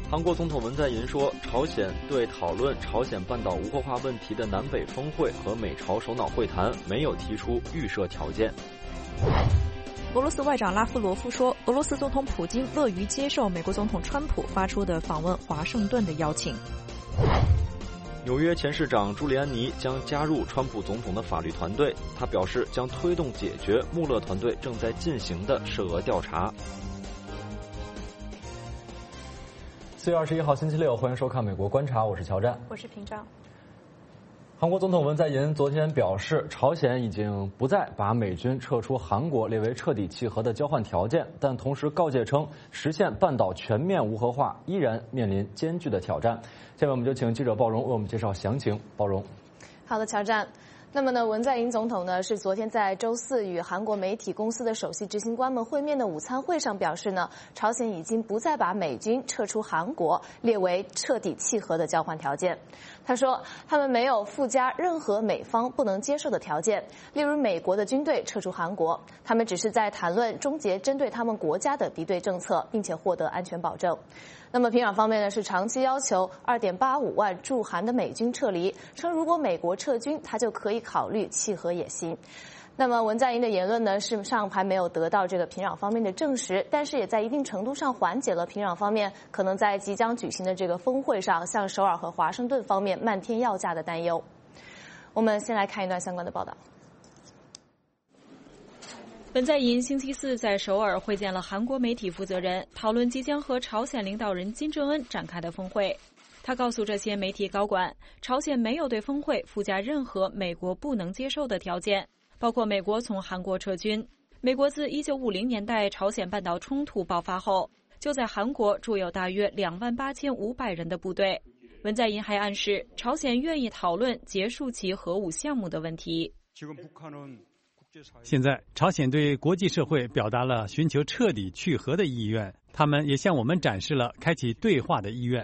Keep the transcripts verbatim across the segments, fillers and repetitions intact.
韩国总统文在寅说，朝鲜对讨论朝鲜半岛无核化问题的南北峰会和美朝首脑会谈没有提出预设条件。 俄罗斯外长拉夫罗夫说，俄罗斯总统普京乐于接受美国总统川普发出的访问华盛顿的邀请。 纽约前市长朱利安尼将加入川普总统的法律团队，他表示将推动解决穆勒团队正在进行的涉俄调查。 四月二十一号星期六，欢迎收看《美国观察》，我是乔战， 我是平章。 韩国总统文在寅昨天表示，朝鲜已经不再把美军撤出韩国列为彻底契合的交换条件，但同时告诫称，实现半岛全面无核化依然面临艰巨的挑战。下面我们就请记者鲍荣为我们介绍详情。鲍荣， 好的，乔战。那么呢，文在寅总统呢是昨天在周四与韩国媒体公司的首席执行官们会面的午餐会上表示呢，朝鲜已经不再把美军撤出韩国列为彻底契合的交换条件。他说，他们没有附加任何美方不能接受的条件，例如美国的军队撤出韩国，他们只是在谈论终结针对他们国家的敌对政策，并且获得安全保证。那么平壤方面呢是长期要求 二点八五万驻韩的美军撤离，称如果美国撤军，他就可以考虑契合也行。那么文在寅的言论呢，事实上还没有得到这个平壤方面的证实，但是也在一定程度上缓解了平壤方面可能在即将举行的这个峰会上向首尔和华盛顿方面漫天要价的担忧。我们先来看一段相关的报道。 文在寅星期四在首尔会见了韩国媒体负责人，讨论即将和朝鲜领导人金正恩展开的峰会。他告诉这些媒体高管，朝鲜没有对峰会附加任何美国不能接受的条件，包括美国从韩国撤军。美国自一九五零年代朝鲜半岛冲突爆发后，就在韩国驻有大约两万八千五百人的部队。文在寅还暗示，朝鲜愿意讨论结束其核武项目的问题。 现在，朝鲜对国际社会表达了寻求彻底去核的意愿，他们也向我们展示了开启对话的意愿。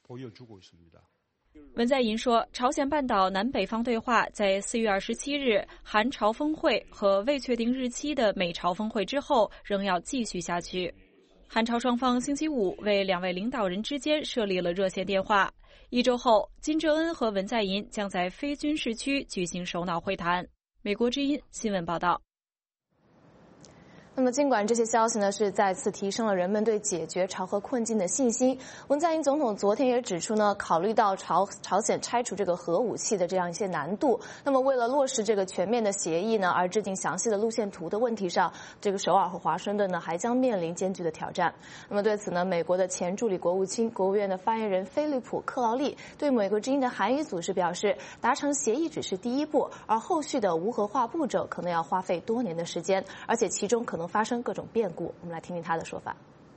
文在寅说，朝鲜半岛南北方对话在四月二十七日韩朝峰会和未确定日期的美朝峰会之后仍要继续下去。韩朝双方星期五为两位领导人之间设立了热线电话。一周后，金正恩和文在寅将在非军事区举行首脑会谈。美国之音新闻报道。 那么尽管这些消息呢是再次提升了人们对解决朝核困境的信心，文在寅总统昨天也指出呢，考虑到朝朝鲜拆除这个核武器的这样一些难度，那么为了落实这个全面的协议呢而制定详细的路线图的问题上，这个首尔和华盛顿呢还将面临艰巨的挑战。那么对此呢，美国的前助理国务卿、国务院的发言人菲利普·克劳利对美国之音的韩语组织表示，达成协议只是第一步，而后续的无核化步骤可能要花费多年的时间，而且其中可能发生各种变故。我们来听听他的说法。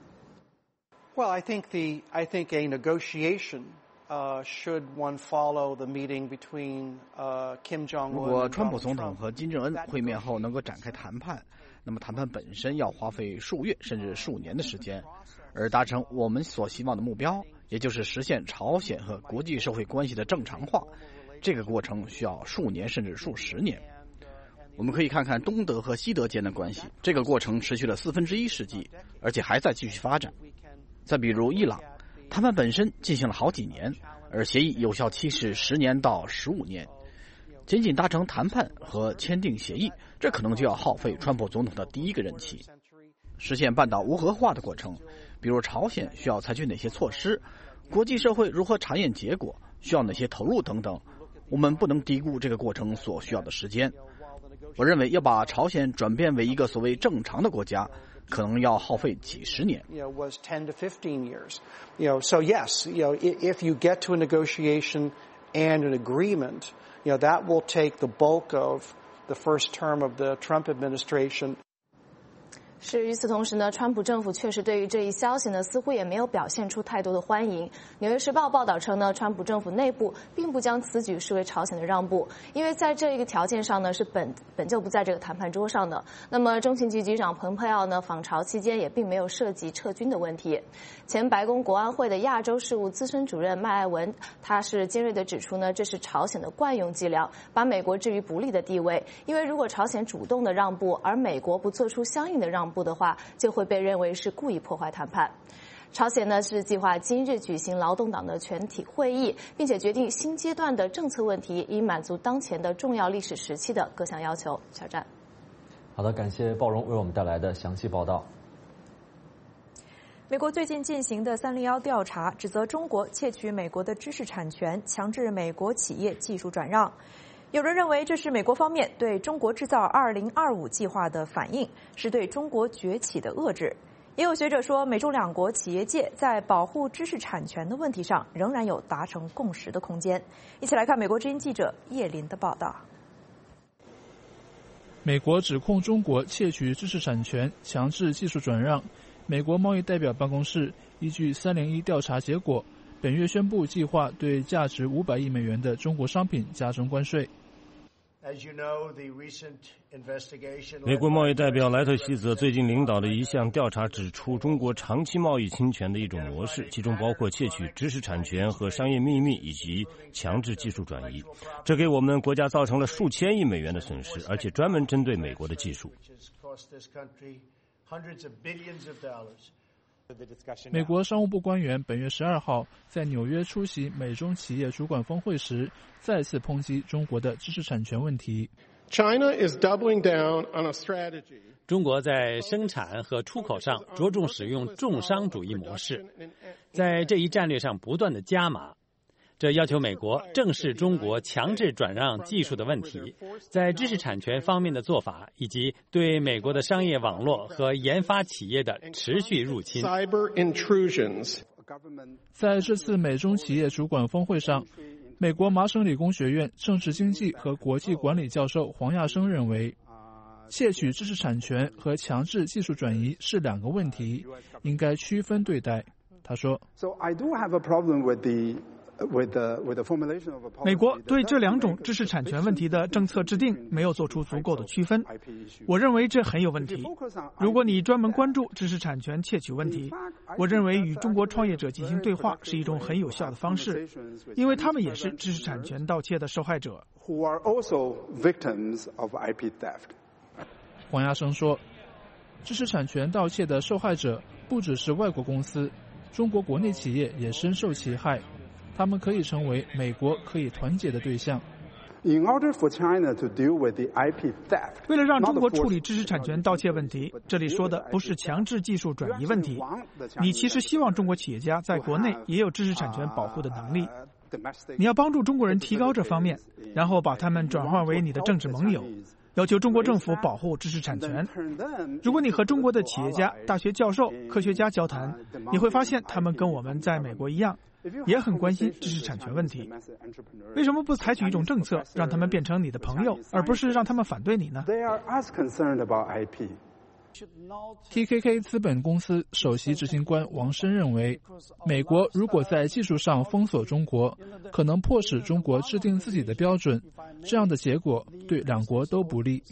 Well, I think the I think a negotiation uh, should one follow the meeting between uh, Kim Jong-un. 如果川普总统和金正恩会面后能够展开谈判，那么谈判本身要花费数月甚至数年的时间，而达成我们所希望的目标，也就是实现朝鲜和国际社会关系的正常化，这个过程需要数年甚至数十年。我们可以看看东德和西德间的关系，这个过程持续了四分之一世纪，而且还在继续发展。再比如伊朗，谈判本身进行了好几年，而协议有效期是十年到十五年。仅仅达成谈判和签订协议，这可能就要耗费川普总统的第一个任期。实现半岛无核化的过程，比如朝鲜需要采取哪些措施，国际社会如何查验结果，需要哪些投入等等，我们不能低估这个过程所需要的时间。我认为要把朝鲜转变为一个所谓正常的国家，可能要耗费几十年。 You know, was ten to fifteen years. You know, so yes, you know, if you get to a negotiation and an agreement, you know, that will take the bulk of the first term of the Trump administration. 是，与此同时呢，川普政府确实对于这一消息呢，似乎也没有表现出太多的欢迎。纽约时报报道称呢，川普政府内部并不将此举视为朝鲜的让步，因为在这一个条件上呢，是本本就不在这个谈判桌上的。那么，中情局局长蓬佩奥呢，访朝期间也并没有涉及撤军的问题。前白宫国安会的亚洲事务资深主任麦艾文，他是尖锐地指出呢，这是朝鲜的惯用伎俩，把美国置于不利的地位。因为如果朝鲜主动的让步，而美国不做出相应的让步的话，就会被认为是故意破坏谈判。 朝鲜呢是计划今日举行劳动党的全体会议，并且决定新阶段的政策问题，以满足当前的重要历史时期的各项要求。小战。 好的，感谢鲍荣为我们带来的详细报道。 美国最近进行的三零一调查指责中国窃取美国的知识产权，强制美国企业技术转让。有人认为这是美国方面对中国制造二零二五计划的反应，是对中国崛起的遏制。也有学者说，美中两国企业界在保护知识产权的问题上仍然有达成共识的空间。一起来看美国之音记者叶林的报道。 美国指控中国窃取知识产权，强制技术转让。美国贸易代表办公室依据三零一调查结果，本月宣布计划对价值五百亿美元的中国商品加征关税。 美国贸易代表莱特希泽最近领导的一项调查指出，中国长期贸易侵权的一种模式，其中包括窃取知识产权和商业秘密，以及强制技术转移。这给我们国家造成了数千亿美元的损失，而且专门针对美国的技术。 美国商务部官員本月十二號在紐約出席美中企業主管峰會時，再次抨擊中國的知識產權問題。 China is doubling down on a strategy. 中國在生產和出口上着重使用重商主義模式，在這一戰略上不斷的加碼。這要求美國正視中國強制轉讓技術的問題，在知識產權方面的做法，以及對美國的商業網絡和研發企業的持續入侵。 在這次美中企業主管峰會上，美國麻省理工學院政治經濟和國際管理教授黃亞生認為，竊取知識產權和強制技術轉移是兩個問題，應該區分對待。他說 So I do have a problem with the 美國對這兩種知識產權問題的政策制定沒有做出足夠的區分，我認為這很有問題。如果你專門關注知識產權竊取問題，我認為與中國創業者進行對話是一種很有效的方式，因為他們也是知識產權盜竊的受害者。 黃亞生說，知識產權盜竊的受害者不只是外國公司，中國國內企業也深受其害。他們可以成為美國可以團結的對象。 In order for China to deal with the I P theft, 為了讓中國處理知識產權盜竊問題，這裡說的不是強制技術轉移問題。你其實希望中國企業家在國內也有知識產權保護的能力。你要幫助中國人提高這方面，然後把他們轉化為你的政治盟友，要求中國政府保護知識產權。如果你和中國的企業家、大學教授、科學家交談，你會發現他們跟我們在美國一樣，也很關心知識產權問題。為什麼不採取一種政策，讓他們變成你的朋友，而不是讓他們反對你呢？ T K K 資本公司首席執行官王申認為，美國如果在技術上封鎖中國，可能迫使中國制定自己的標準，這樣的結果對兩國都不利。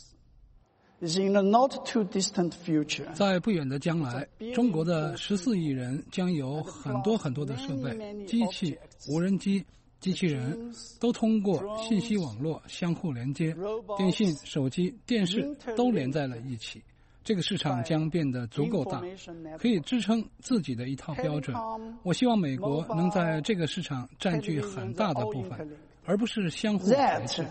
在不遠的將來，中國的十四億人將有很多很多的設備、機器、無人機、機器人，都通過信息網絡相互連接，電信、手機、電視都連在了一起。這個市場將變得足夠大，可以支撐自己的一套標準。我希望美國能在這個市場佔據很大的部分，而不是相互排斥。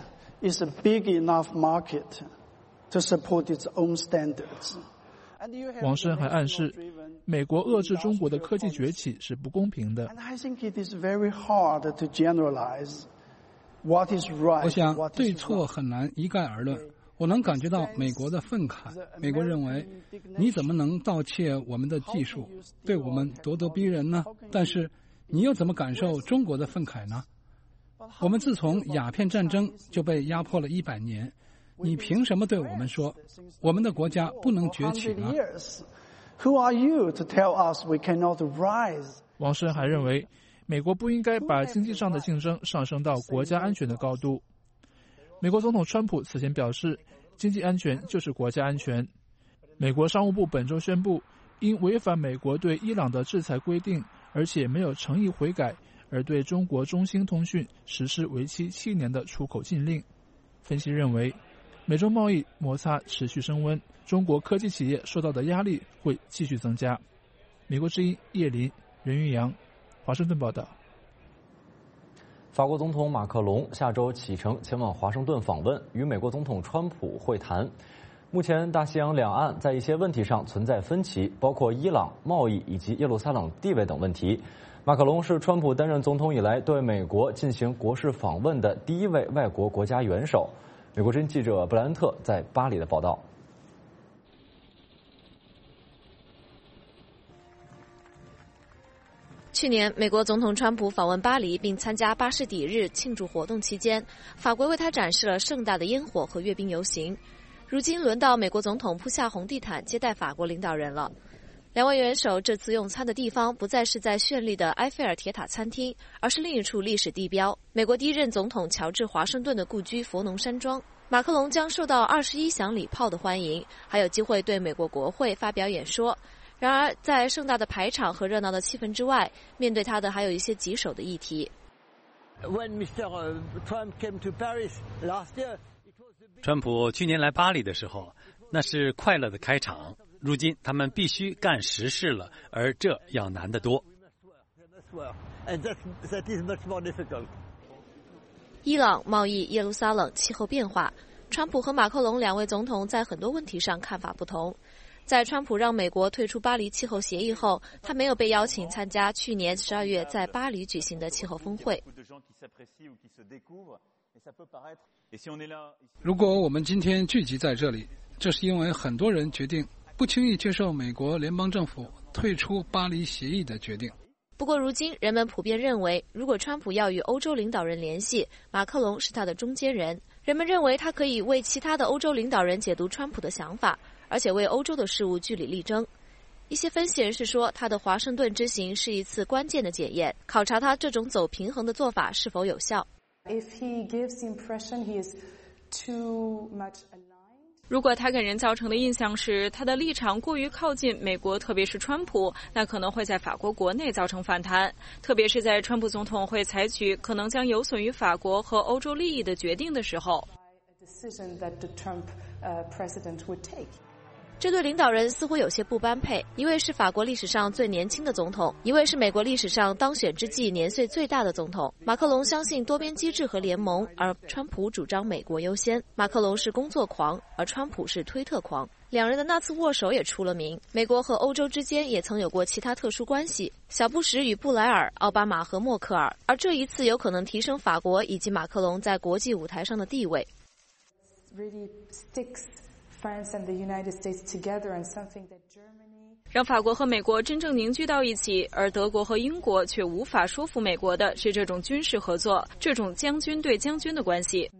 王申還暗示，美國遏制中國的科技崛起是不公平的。 我想對錯很難一概而論。我能感覺到美國的憤慨。美國認為，你怎麼能盜竊我們的技術，對我們咄咄逼人呢？但是，你又怎麼感受中國的憤慨呢？我們自從鴉片戰爭就被壓迫了一百年，你憑什麼對我們說，我們的國家不能崛起呢？ 王申還認為，美國不應該把經濟上的競爭上升到國家安全的高度。美國總統川普此前表示，經濟安全就是國家安全。美國商務部本周宣布，因違反美國對伊朗的制裁規定，而且沒有誠意悔改，而對中國中興通訊實施為期七年的出口禁令。分析認為，美中貿易摩擦持續升溫，中國科技企業受到的壓力會繼續增加。 美国之音叶林、任云阳，华盛顿报道。 法国总统马克龙下周启程前往华盛顿访问，与美国总统川普会谈。目前，大西洋两岸在一些问题上存在分歧，包括伊朗、贸易以及耶路撒冷地位等问题。马克龙是川普担任总统以来对美国进行国事访问的第一位外国国家元首。美国之音记者布莱恩特在巴黎的报道。 去年，美国总统川普访问巴黎并参加巴士底日庆祝活动期间，法国为他展示了盛大的烟火和阅兵游行。如今轮到美国总统铺下红地毯接待法国领导人了。两位元首这次用餐的地方不再是在绚丽的埃菲尔铁塔餐厅，而是另一处历史地标——美国第一任总统乔治·华盛顿的故居佛农山庄。马克龙将受到二十一响礼炮的欢迎，还有机会对美国国会发表演说。然而，在盛大的排场和热闹的气氛之外，面对他的还有一些棘手的议题。 川普去年来巴黎的时候，那是快乐的开场。如今他们必须干实事了，而这要难得多。 伊朗、贸易、耶路撒冷、气候变化，川普和马克龙两位总统在很多问题上看法不同。在川普让美国退出巴黎气候协议后，他没有被邀请参加去年十二月在巴黎举行的气候峰会。 如果我们今天聚集在这里，这是因为很多人决定不轻易接受美国联邦政府退出巴黎协议的决定。 不过如今人们普遍认为，如果川普要与欧洲领导人联系，马克龙是他的中间人。人们认为他可以为其他的欧洲领导人解读川普的想法，而且为欧洲的事务据理力争。一些分析人士说，他的华盛顿之行是一次关键的检验，考察他这种走平衡的做法是否有效。 如果他给人造成的印象是他的立场过于靠近美国，特别是川普，那可能会在法国国内造成反弹，特别是在川普总统会采取可能将有损于法国和欧洲利益的决定的时候。 这对领导人似乎有些不般配，一位是法国历史上最年轻的总统，一位是美国历史上当选之际年岁最大的总统。马克龙相信多边机制和联盟，而川普主张美国优先。马克龙是工作狂，而川普是推特狂。两人的那次握手也出了名，美国和欧洲之间也曾有过其他特殊关系，小布什与布莱尔，奥巴马和默克尔，而这一次有可能提升法国以及马克龙在国际舞台上的地位。 让法国和美国真正凝聚到一起，而德国和英国却无法说服美国的是这种军事合作，这种将军对将军的关系。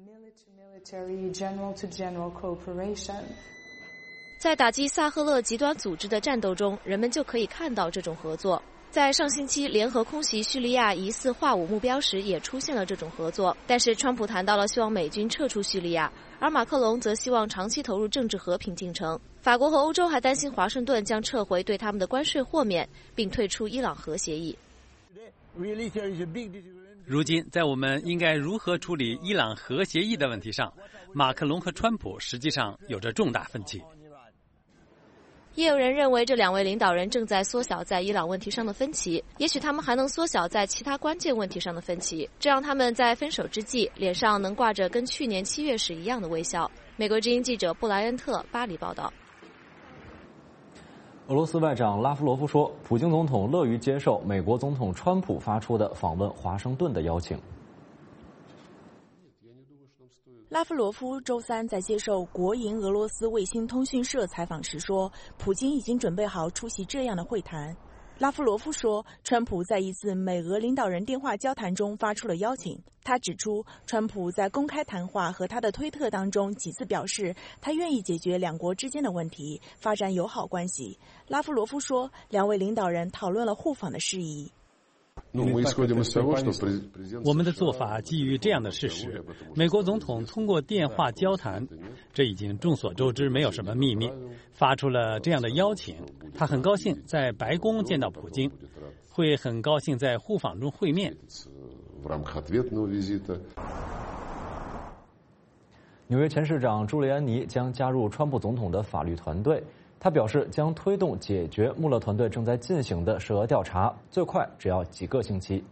在打击萨赫勒极端组织的战斗中，人们就可以看到这种合作。在上星期联合空袭叙利亚疑似化武目标时，也出现了这种合作。但是川普谈到了希望美军撤出叙利亚，而马克龙则希望长期投入政治和平进程。法国和欧洲还担心华盛顿将撤回对他们的关税豁免，并退出伊朗核协议。 如今，在我们应该如何处理伊朗核协议的问题上，马克龙和川普实际上有着重大分歧。 也有人认为这两位领导人正在缩小在伊朗问题上的分歧，也许他们还能缩小在其他关键问题上的分歧，这让他们在分手之际脸上能挂着跟去年七月时一样的微笑。美国之音记者布莱恩特巴黎报道。 俄罗斯外长拉夫罗夫说，普京总统乐于接受美国总统川普发出的访问华盛顿的邀请。 拉夫罗夫周三在接受国营俄罗斯卫星通讯社采访时说，普京已经准备好出席这样的会谈。拉夫罗夫说，川普在一次美俄领导人电话交谈中发出了邀请。他指出，川普在公开谈话和他的推特当中几次表示，他愿意解决两国之间的问题，发展友好关系。拉夫罗夫说，两位领导人讨论了互访的事宜。 我们的做法基于这样的事实：美国总统通过电话交谈，这已经众所周知，没有什么秘密，发出了这样的邀请。他很高兴在白宫见到普京，会很高兴在互访中会面。 纽约前市长朱利安尼将加入川普总统的法律团队。 他表示将推动解决穆勒团队正在进行的涉俄调查，最快只要几个星期。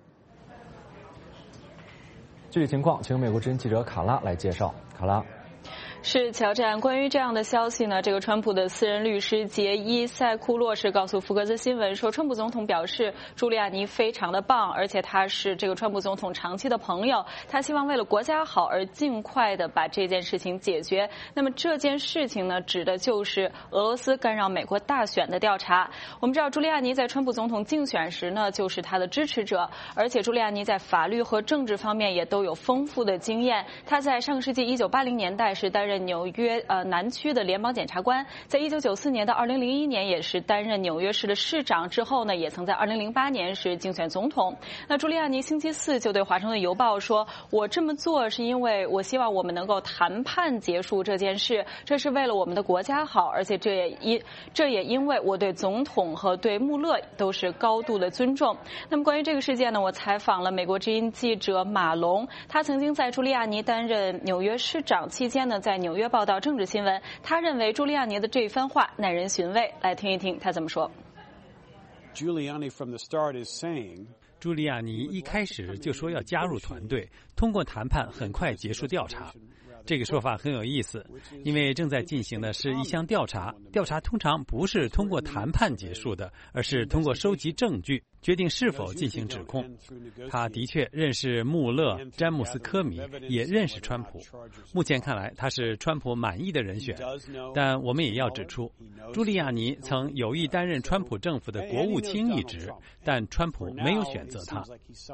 具体情况，请美国之音记者卡拉来介绍。卡拉。 是乔战，关于这样的消息呢，这个川普的私人律师杰伊·塞库洛是告诉福克斯新闻说，川普总统表示朱利亚尼非常的棒，而且他是这个川普总统长期的朋友，他希望为了国家好而尽快的把这件事情解决。那么这件事情呢，指的就是俄罗斯干扰美国大选的调查。我们知道朱利亚尼在川普总统竞选时呢，就是他的支持者，而且朱利亚尼在法律和政治方面也都有丰富的经验。他在上个世纪一九八零年代是担任纽约呃南区的联邦检察官，在一九九四年到二零零一年也是担任纽约市的市长，之后呢也曾在二零零八年是竞选总统。那朱利亚尼星期四就对华盛顿邮报说，我这么做是因为我希望我们能够谈判结束这件事，这是为了我们的国家好，而且这也因这也因为我对总统和对穆勒都是高度的尊重。那么关于这个事件呢，我采访了美国之音记者马龙，他曾经在朱利亚尼担任纽约市长期间呢，在纽约报道政治新闻。他认为朱利亚尼的这一番话耐人寻味，来听一听他怎么说。 Giuliani from the start is saying， 朱利亚尼一开始就说要加入团队，通过谈判很快结束调查。这个说法很有意思，因为正在进行的是一项调查，调查通常不是通过谈判结束的，而是通过收集证据决定是否进行指控。他的确认识穆勒、詹姆斯·科米，也认识川普。目前看来，他是川普满意的人选。但我们也要指出，朱利亚尼曾有意担任川普政府的国务卿一职，但川普没有选择他。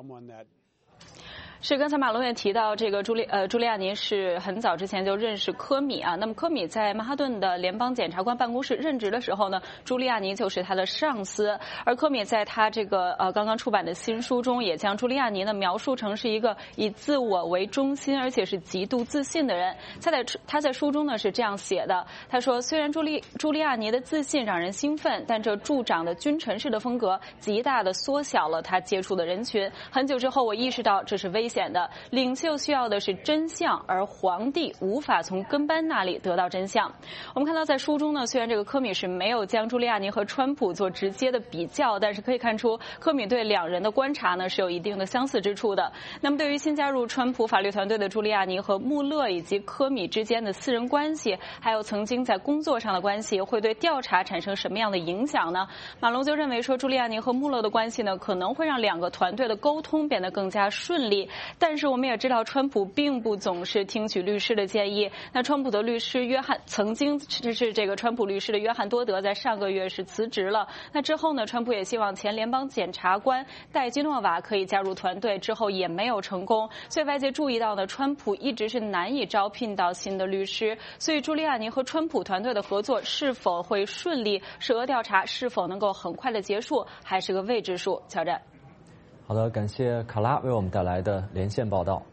是，刚才马龙也提到，这个朱利呃朱利亚尼是很早之前就认识科米啊。那么科米在曼哈顿的联邦检察官办公室任职的时候呢，朱利亚尼就是他的上司。而科米在他这个呃刚刚出版的新书中，也将朱利亚尼呢描述成是一个以自我为中心，而且是极度自信的人。他在他在书中呢是这样写的，他说，虽然朱利朱利亚尼的自信让人兴奋，但这助长的君臣式的风格极大的缩小了他接触的人群。很久之后，我意识到这是危险的，领袖需要的是真相，而皇帝无法从跟班那里得到真相。我们看到在书中呢，虽然这个科米是没有将朱利亚尼和川普做直接的比较，但是可以看出科米对两人的观察呢是有一定的相似之处的。那么对于新加入川普法律团队的朱利亚尼和穆勒以及科米之间的私人关系，还有曾经在工作上的关系，会对调查产生什么样的影响呢？马龙就认为说，朱利亚尼和穆勒的关系呢，可能会让两个团队的沟通变得更加顺利。但是我们也知道，川普并不总是听取律师的建议。那川普的律师约翰曾经是这个川普律师的约翰多德，在上个月是辞职了。那之后呢，川普也希望前联邦检察官戴基诺瓦可以加入团队，之后也没有成功。所以外界注意到呢，川普一直是难以招聘到新的律师。所以朱利亚尼和川普团队的合作是否会顺利，涉俄调查是否能够很快的结束，还是个未知数。乔战。 好的，感谢卡拉为我们带来的连线报道。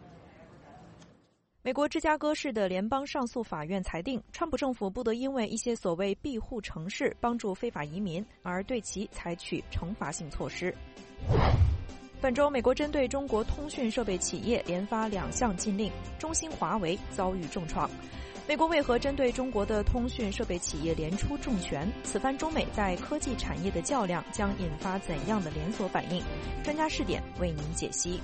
美国芝加哥市的联邦上诉法院裁定，川普政府不得因为一些所谓庇护城市帮助非法移民而对其采取惩罚性措施。本周，美国针对中国通讯设备企业连发两项禁令，中兴、华为遭遇重创。美国为何针对中国的通讯设备企业连出重拳？此番中美在科技产业的较量将引发怎样的连锁反应？专家视点为您解析。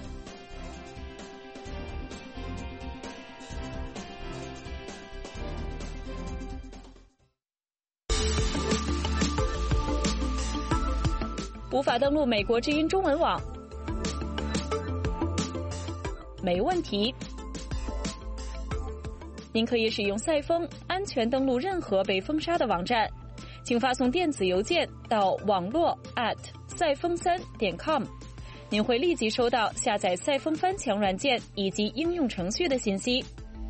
无法登录美国之音中文网？没问题。您可以使用赛风安全登录任何被封杀的网站，请发送电子邮件到网络 at 赛风三点 com， 您会立即收到下载赛风翻墙软件以及应用程序的信息。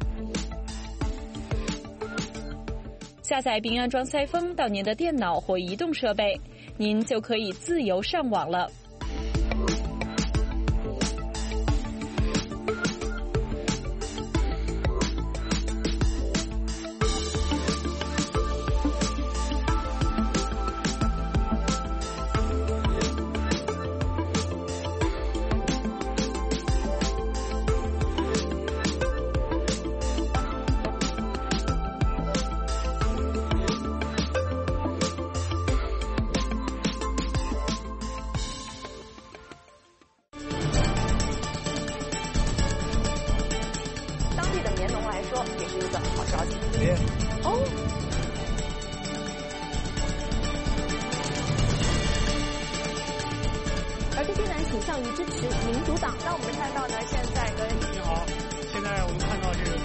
下载并安装赛风到您的电脑或移动设备，您就可以自由上网了。 细的棉农来说，也是一个好消息。哦。而这些人倾向于支持民主党。那我们看到呢，现在跟你好，现在我们看到这个。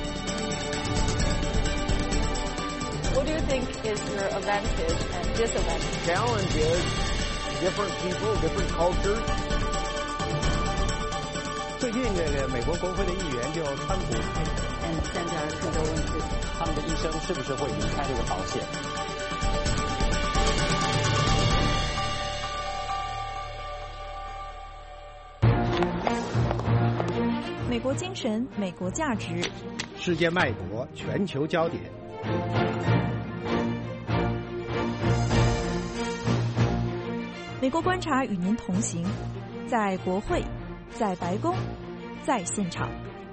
What do you think is your advantage and disadvantage? Challenge is different people, different cultures. 最近这个美国国会的议员就川普， 嗯，现在这个问题， 他们的一生是不是会离开这个保险？ 美国精神，美国价值， 世界脉搏，全球焦点。 美国观察与您同行，在国会，在白宫，在现场。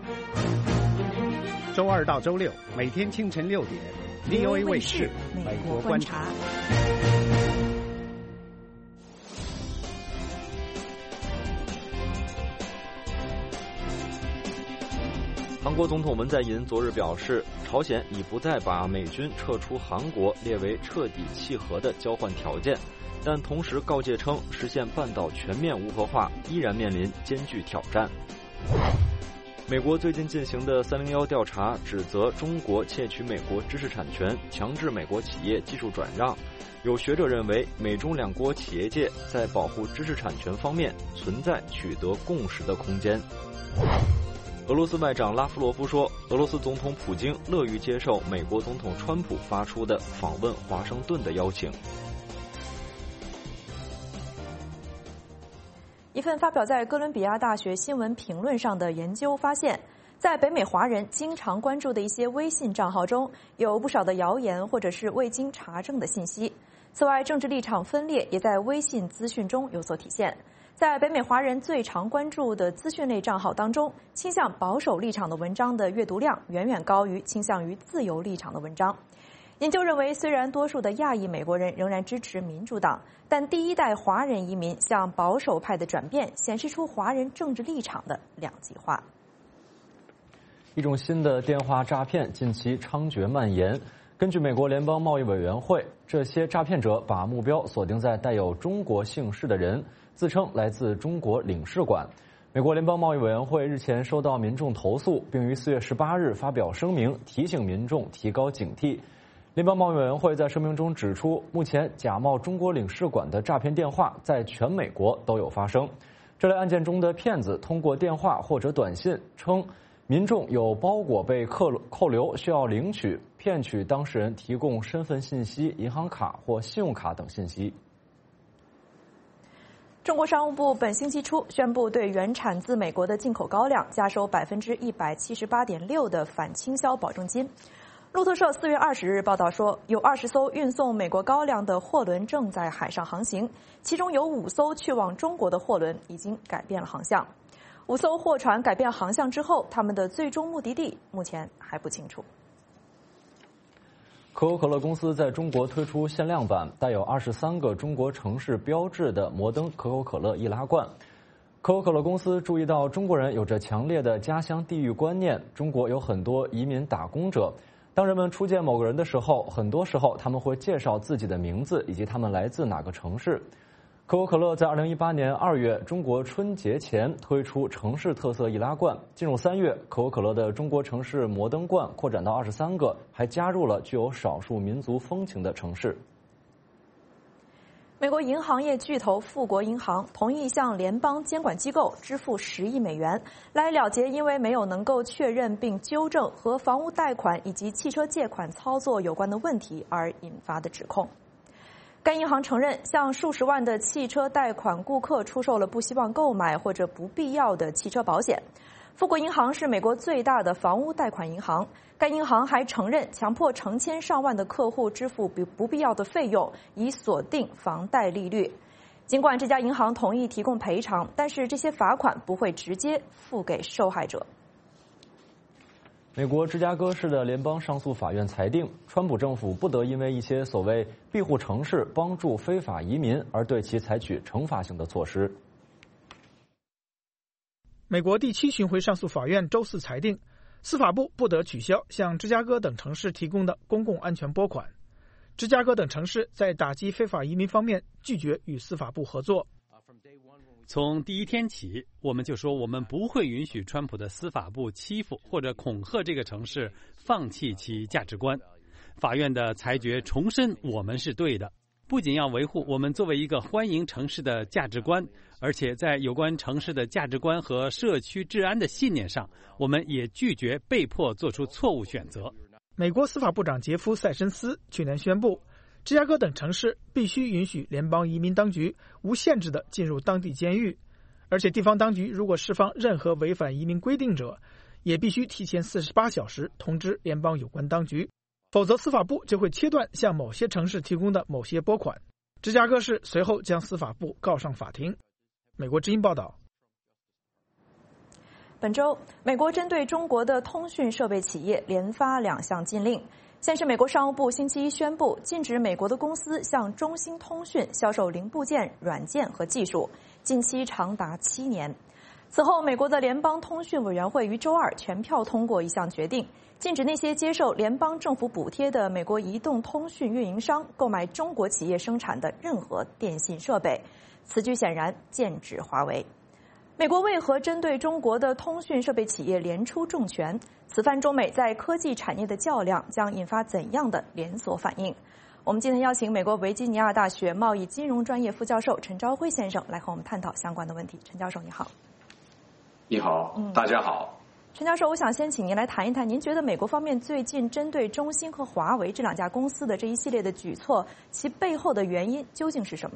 周二到周六，每天清晨六点 ，V O A 卫视《美国观察》。 韩国总统文在寅昨日表示，朝鲜已不再把美军撤出韩国列为彻底契合的交换条件，但同时告诫称，实现半岛全面无核化依然面临艰巨挑战。美国最近进行的三零一调查指责中国窃取美国知识产权，强制美国企业技术转让。有学者认为，美中两国企业界在保护知识产权方面存在取得共识的空间。俄罗斯外长拉夫罗夫说，俄罗斯总统普京乐于接受美国总统川普发出的访问华盛顿的邀请。 一份发表在哥伦比亚大学新闻评论上的研究发现，在北美华人经常关注的一些微信账号中，有不少的谣言或者是未经查证的信息。此外，政治立场分裂也在微信资讯中有所体现。在北美华人最常关注的资讯类账号当中，倾向保守立场的文章的阅读量远远高于倾向于自由立场的文章。研究认为，虽然多数的亚裔美国人仍然支持民主党，但第一代华人移民向保守派的转变显示出华人政治立场的两极化。 一种新的电话诈骗近期猖獗蔓延。根据美国联邦贸易委员会，这些诈骗者把目标锁定在带有中国姓氏的人，自称来自中国领事馆。美国联邦贸易委员会日前收到民众投诉，并于四月十八日发表声明，提醒民众提高警惕。联邦贸易委员会在声明中指出，目前假冒中国领事馆的诈骗电话在全美国都有发生。这类案件中的骗子通过电话或者短信称民众有包裹被扣扣留需要领取，骗取当事人提供身份信息、银行卡或信用卡等信息。 中国商务部本星期初宣布，对原产自美国的进口高粱加收百分之一百七十八点六的反倾销保证金。路透社四月二十日报道说，有二十艘运送美国高粱的货轮正在海上航行，其中有五艘去往中国的货轮已经改变了航向。五艘货船改变航向之后，他们的最终目的地目前还不清楚。 可口可乐公司在中国推出限量版带有二十三个中国城市标志的摩登可口可乐易拉罐。可口可乐公司注意到中国人有着强烈的家乡地域观念，中国有很多移民打工者。当人们初见某个人的时候，很多时候他们会介绍自己的名字以及他们来自哪个城市。可口可乐在二零一八年二月中国春节前推出城市特色易拉罐，进入三月，可口可乐的中国城市摩登罐扩展到二十三个，还加入了具有少数民族风情的城市。 美国银行业巨头富国银行同意向联邦监管机构支付十亿美元，来了结因为没有能够确认并纠正和房屋贷款以及汽车借款操作有关的问题而引发的指控。该银行承认向数十万的汽车贷款顾客出售了不希望购买或者不必要的汽车保险。富国银行是美国最大的房屋贷款银行，该银行还承认强迫成千上万的客户支付不必要的费用，以锁定房贷利率。尽管这家银行同意提供赔偿，但是这些罚款不会直接付给受害者。 美国芝加哥市的联邦上诉法院裁定，川普政府不得因为一些所谓庇护城市帮助非法移民而对其采取惩罚性的措施。 美国第七巡回上诉法院周四裁定， 司法部不得取消向芝加哥等城市提供的公共安全拨款。芝加哥等城市在打击非法移民方面拒绝与司法部合作。 从第一天起，我们就说我们不会允许川普的司法部欺负或者恐吓这个城市放弃其价值观。法院的裁决重申我们是对的，不仅要维护我们作为一个欢迎城市的价值观，而且在有关城市的价值观和社区治安的信念上，我们也拒绝被迫做出错误选择。 美国司法部长杰夫·塞申斯去年宣布，芝加哥等城市必须允许联邦移民当局无限制地进入当地监狱，而且地方当局如果释放任何违反移民规定者，也必须提前四十八小时通知联邦有关当局，否则司法部就会切断向某些城市提供的某些拨款。芝加哥市随后将司法部告上法庭。美国之音报道。 本周，美国针对中国的通讯设备企业连发两项禁令。先是美国商务部星期一宣布，禁止美国的公司向中兴通讯销售零部件、软件和技术，近期长达七年。此后，美国的联邦通讯委员会于周二全票通过一项决定，禁止那些接受联邦政府补贴的美国移动通讯运营商购买中国企业生产的任何电信设备。此举显然剑指华为。美国为何针对中国的通讯设备企业连出重拳？此番中美在科技产业的较量将引发怎样的连锁反应？我们今天邀请美国维吉尼亚大学贸易金融专业副教授陈朝晖先生来和我们探讨相关的问题。陈教授，你好。 你好，大家好。 陈教授，我想先请您来谈一谈，您觉得美国方面最近针对中兴和华为这两家公司的这一系列的举措，其背后的原因究竟是什么？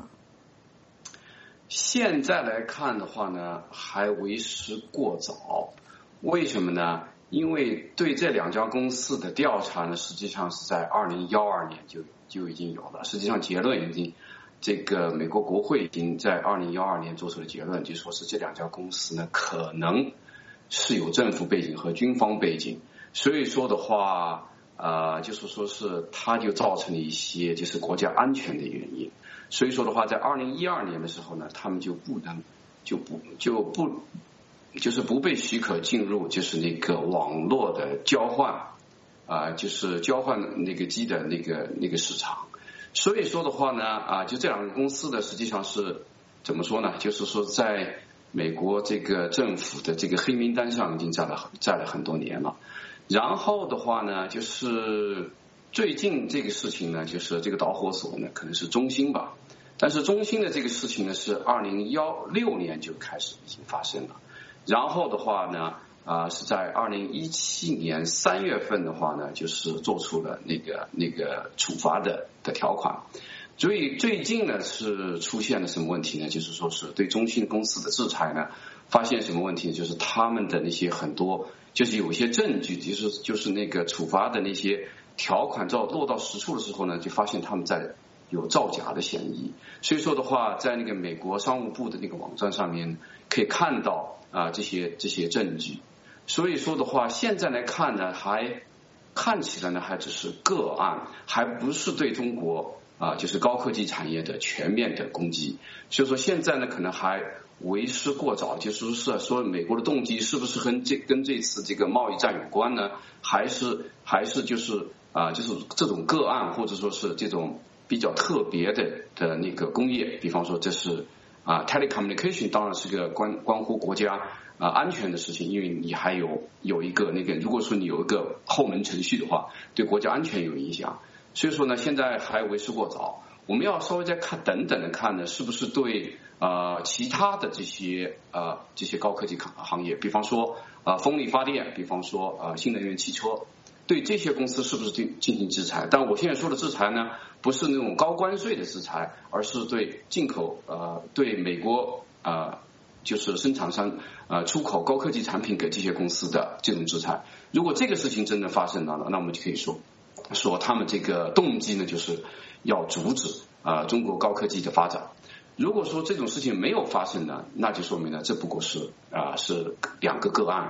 现在来看的话呢，还为时过早。为什么呢？因为对这两家公司的调查呢，实际上是在二零一二年就就已经有了。实际上结论已经，这个美国国会已经在二零一二年做出了结论，就说是这两家公司呢可能是有政府背景和军方背景，所以说的话，呃，就是说是它就造成了一些就是国家安全的原因。所以说的话，在二零一二年的时候呢，他们就不能就不就不就是不被许可进入就是那个网络的交换啊、呃，就是交换那个机的那个那个市场。所以说的话呢，啊，就这两个公司的实际上是怎么说呢？就是说在美国这个政府的这个黑名单上已经在了在了很多年了。然后的话呢，就是最近这个事情呢，就是这个导火索呢，可能是中兴吧。但是中兴的这个事情呢，是二零一六年就开始已经发生了。然后的话呢，啊、呃，是在二零一七年三月份的话呢，就是做出了那个那个处罚的的条款。所以最近呢是出现了什么问题呢？就是说是对中兴公司的制裁呢，发现什么问题？就是他们的那些很多，就是有一些证据，就是就是那个处罚的那些条款照落到实处的时候呢，就发现他们在有造假的嫌疑。所以说的话，在那个美国商务部的那个网站上面可以看到啊、呃、这些这些证据。所以说的话，现在来看呢，还看起来呢还只是个案，还不是对中国啊、呃、就是高科技产业的全面的攻击。所以说现在呢可能还为时过早，就是说说美国的动机是不是跟这跟这次这个贸易战有关呢？还是还是就是啊、呃、就是这种个案，或者说是这种比较特别的的那个工业，比方说这是啊、呃、telecommunication 当然是个关关乎国家啊、呃、安全的事情，因为你还有有一个那个，如果说你有一个后门程序的话，对国家安全有影响。所以说呢，现在还为时过早，我们要稍微再看等等的看呢，是不是对呃其他的这些呃这些高科技行业，比方说啊、呃、风力发电，比方说啊、呃、新能源汽车。对这些公司是不是对进行制裁？但我现在说的制裁呢，不是那种高关税的制裁，而是对进口呃对美国呃就是生产商呃出口高科技产品给这些公司的这种制裁。如果这个事情真的发生了，那我们就可以说说他们这个动机呢，就是要阻止啊、呃、中国高科技的发展。如果说这种事情没有发生呢，那就说明呢这不过是啊、呃、是两个个案而已。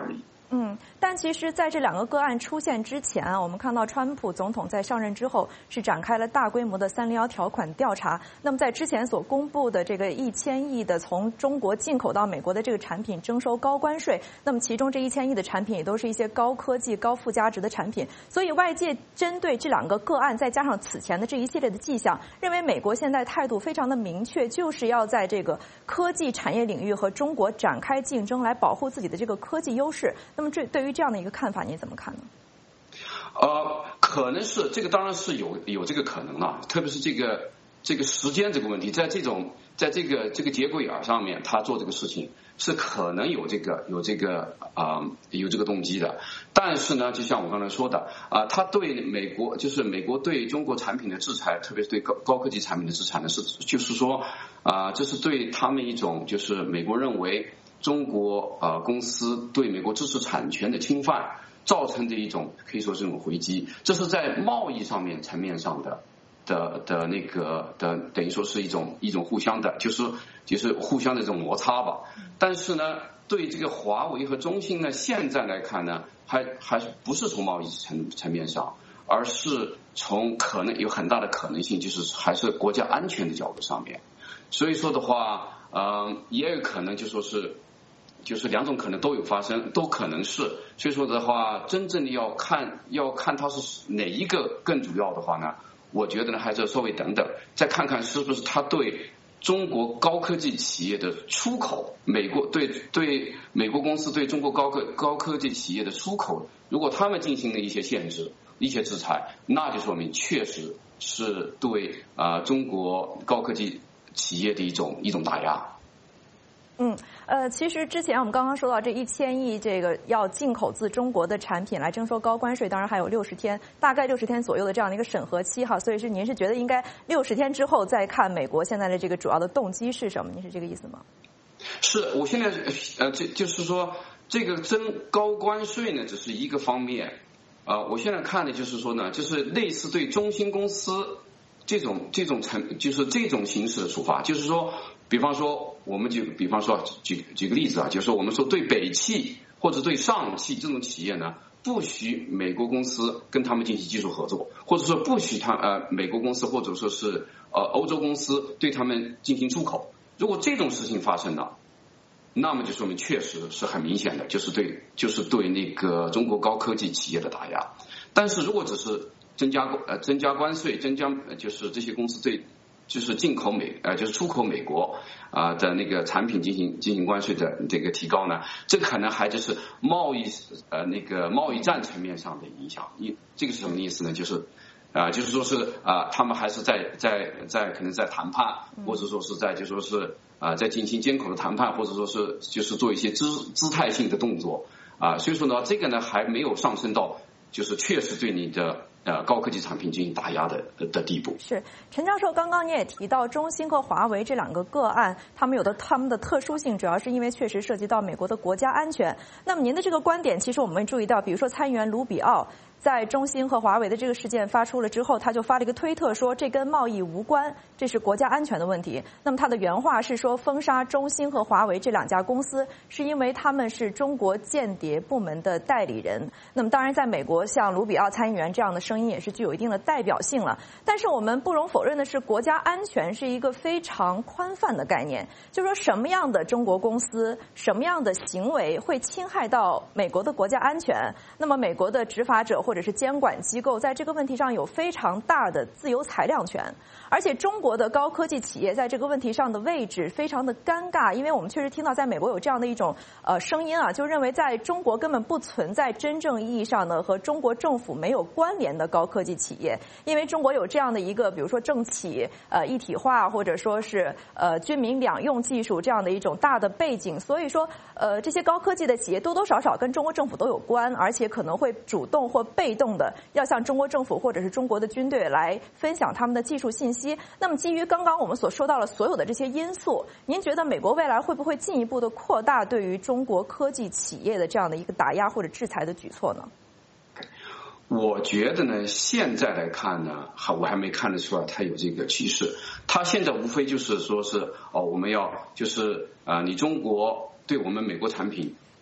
嗯，但其实在这两个个案出现之前啊，我们看到川普总统在上任之后是展开了大规模的三零幺条款调查。那么在之前所公布的这个一千亿的从中国进口到美国的这个产品征收高关税，那么其中这一千亿的产品也都是一些高科技、高附加值的产品。所以外界针对这两个个案，再加上此前的这一系列的迹象，认为美国现在态度非常的明确，就是要在这个科技产业领域和中国展开竞争，来保护自己的这个科技优势。那么这对于这样的一个看法，你怎么看呢？ 呃，可能是这个，当然是有有这个可能了，特别是这个这个时间这个问题，在这种在这个这个节骨眼上面，他做这个事情是可能有这个有这个啊、呃、有这个动机的。但是呢，就像我刚才说的啊、呃，他对美国就是美国对中国产品的制裁，特别是对高高科技产品的制裁呢，是就是说啊、呃，这是对他们一种就是美国认为。中国呃公司对美国知识产权的侵犯造成的一种可以说是一种回击，这是在贸易上面层面上的的的那个的等于说是一种一种互相的，就是就是互相的这种摩擦吧。但是呢，对这个华为和中兴呢，现在来看呢，还还是不是从贸易层层面上，而是从可能有很大的可能性，就是还是国家安全的角度上面。所以说的话，呃，也有可能就说是。就是两种可能都有发生，都可能是，所以说的话，真正的要看要看它是哪一个更主要的话呢，我觉得呢还是要稍微等等，再看看是不是它对中国高科技企业的出口，美国对对美国公司对中国高科高科技企业的出口，如果他们进行了一些限制、一些制裁，那就说明确实是对啊、呃、中国高科技企业的一种一种打压。 嗯，呃，其实之前我们刚刚说到这一千亿这个要进口自中国的产品来征收高关税，当然还有六十天，大概六十天左右的这样的一个审核期哈，所以是您是觉得应该六十天之后再看美国现在的这个主要的动机是什么？您是这个意思吗？ 是，我现在呃，这就是说这个征高关税呢，只是一个方面，呃，我现在看的就是说呢，就是类似对中兴公司这种这种成就是这种形式的处罚，就是说。比方说，我们就比方说举举个例子啊，就是说我们说对北汽或者对上汽这种企业呢，不许美国公司跟他们进行技术合作，或者说不许他呃美国公司或者说是呃欧洲公司对他们进行出口。如果这种事情发生了，那么就说明确实是很明显的，就是对就是对那个中国高科技企业的打压。但是如果只是增加呃增加关税，增加就是这些公司对。就是进口美呃，就是出口美国啊、呃、的那个产品进行进行关税的这个提高呢，这可能还就是贸易呃那个贸易战层面上的影响。一这个是什么意思呢？就是啊、呃，就是说是啊、呃，他们还是在在在可能在谈判，或者说是在就说是啊、呃、在进行艰苦的谈判，或者说是就是做一些姿姿态性的动作啊、呃，所以说呢，这个呢还没有上升到就是确实对你的。呃，高科技产品进行打压的的地步。 是陈教授，刚刚你也提到中兴和华为这两个个案，他们有的他们的特殊性，主要是因为确实涉及到美国的国家安全。那么您的这个观点，其实我们注意到，比如说参议员卢比奥在中兴和华为的这个事件发出了之后，他就发了一个推特说，这跟贸易无关，这是国家安全的问题。那么他的原话是说，封杀中兴和华为这两家公司，是因为他们是中国间谍部门的代理人。那么当然，在美国，像卢比奥参议员这样的声音也是具有一定的代表性了。但是我们不容否认的是，国家安全是一个非常宽泛的概念，就是说什么样的中国公司，什么样的行为会侵害到美国的国家安全，那么美国的执法者或者是监管机构在这个问题上有非常大的自由裁量权。而且中国的高科技企业在这个问题上的位置非常的尴尬，因为我们确实听到在美国有这样的一种呃声音啊，就认为在中国根本不存在真正意义上的和中国政府没有关联的高科技企业，因为中国有这样的一个比如说政企呃一体化或者说是呃军民两用技术这样的一种大的背景，所以说呃这些高科技的企业多多少少跟中国政府都有关，而且可能会主动或被动的要向中国政府或者是中国的军队来分享他们的技术信息。那么基于刚刚我们所说到了所有的这些因素，您觉得美国未来会不会进一步的扩大对于中国科技企业的这样的一个打压或者制裁的举措呢？ 我觉得呢，现在来看呢，还我还没看得出来它有这个趋势。它现在无非就是说是哦，我们要就是啊、呃，你中国对我们美国产品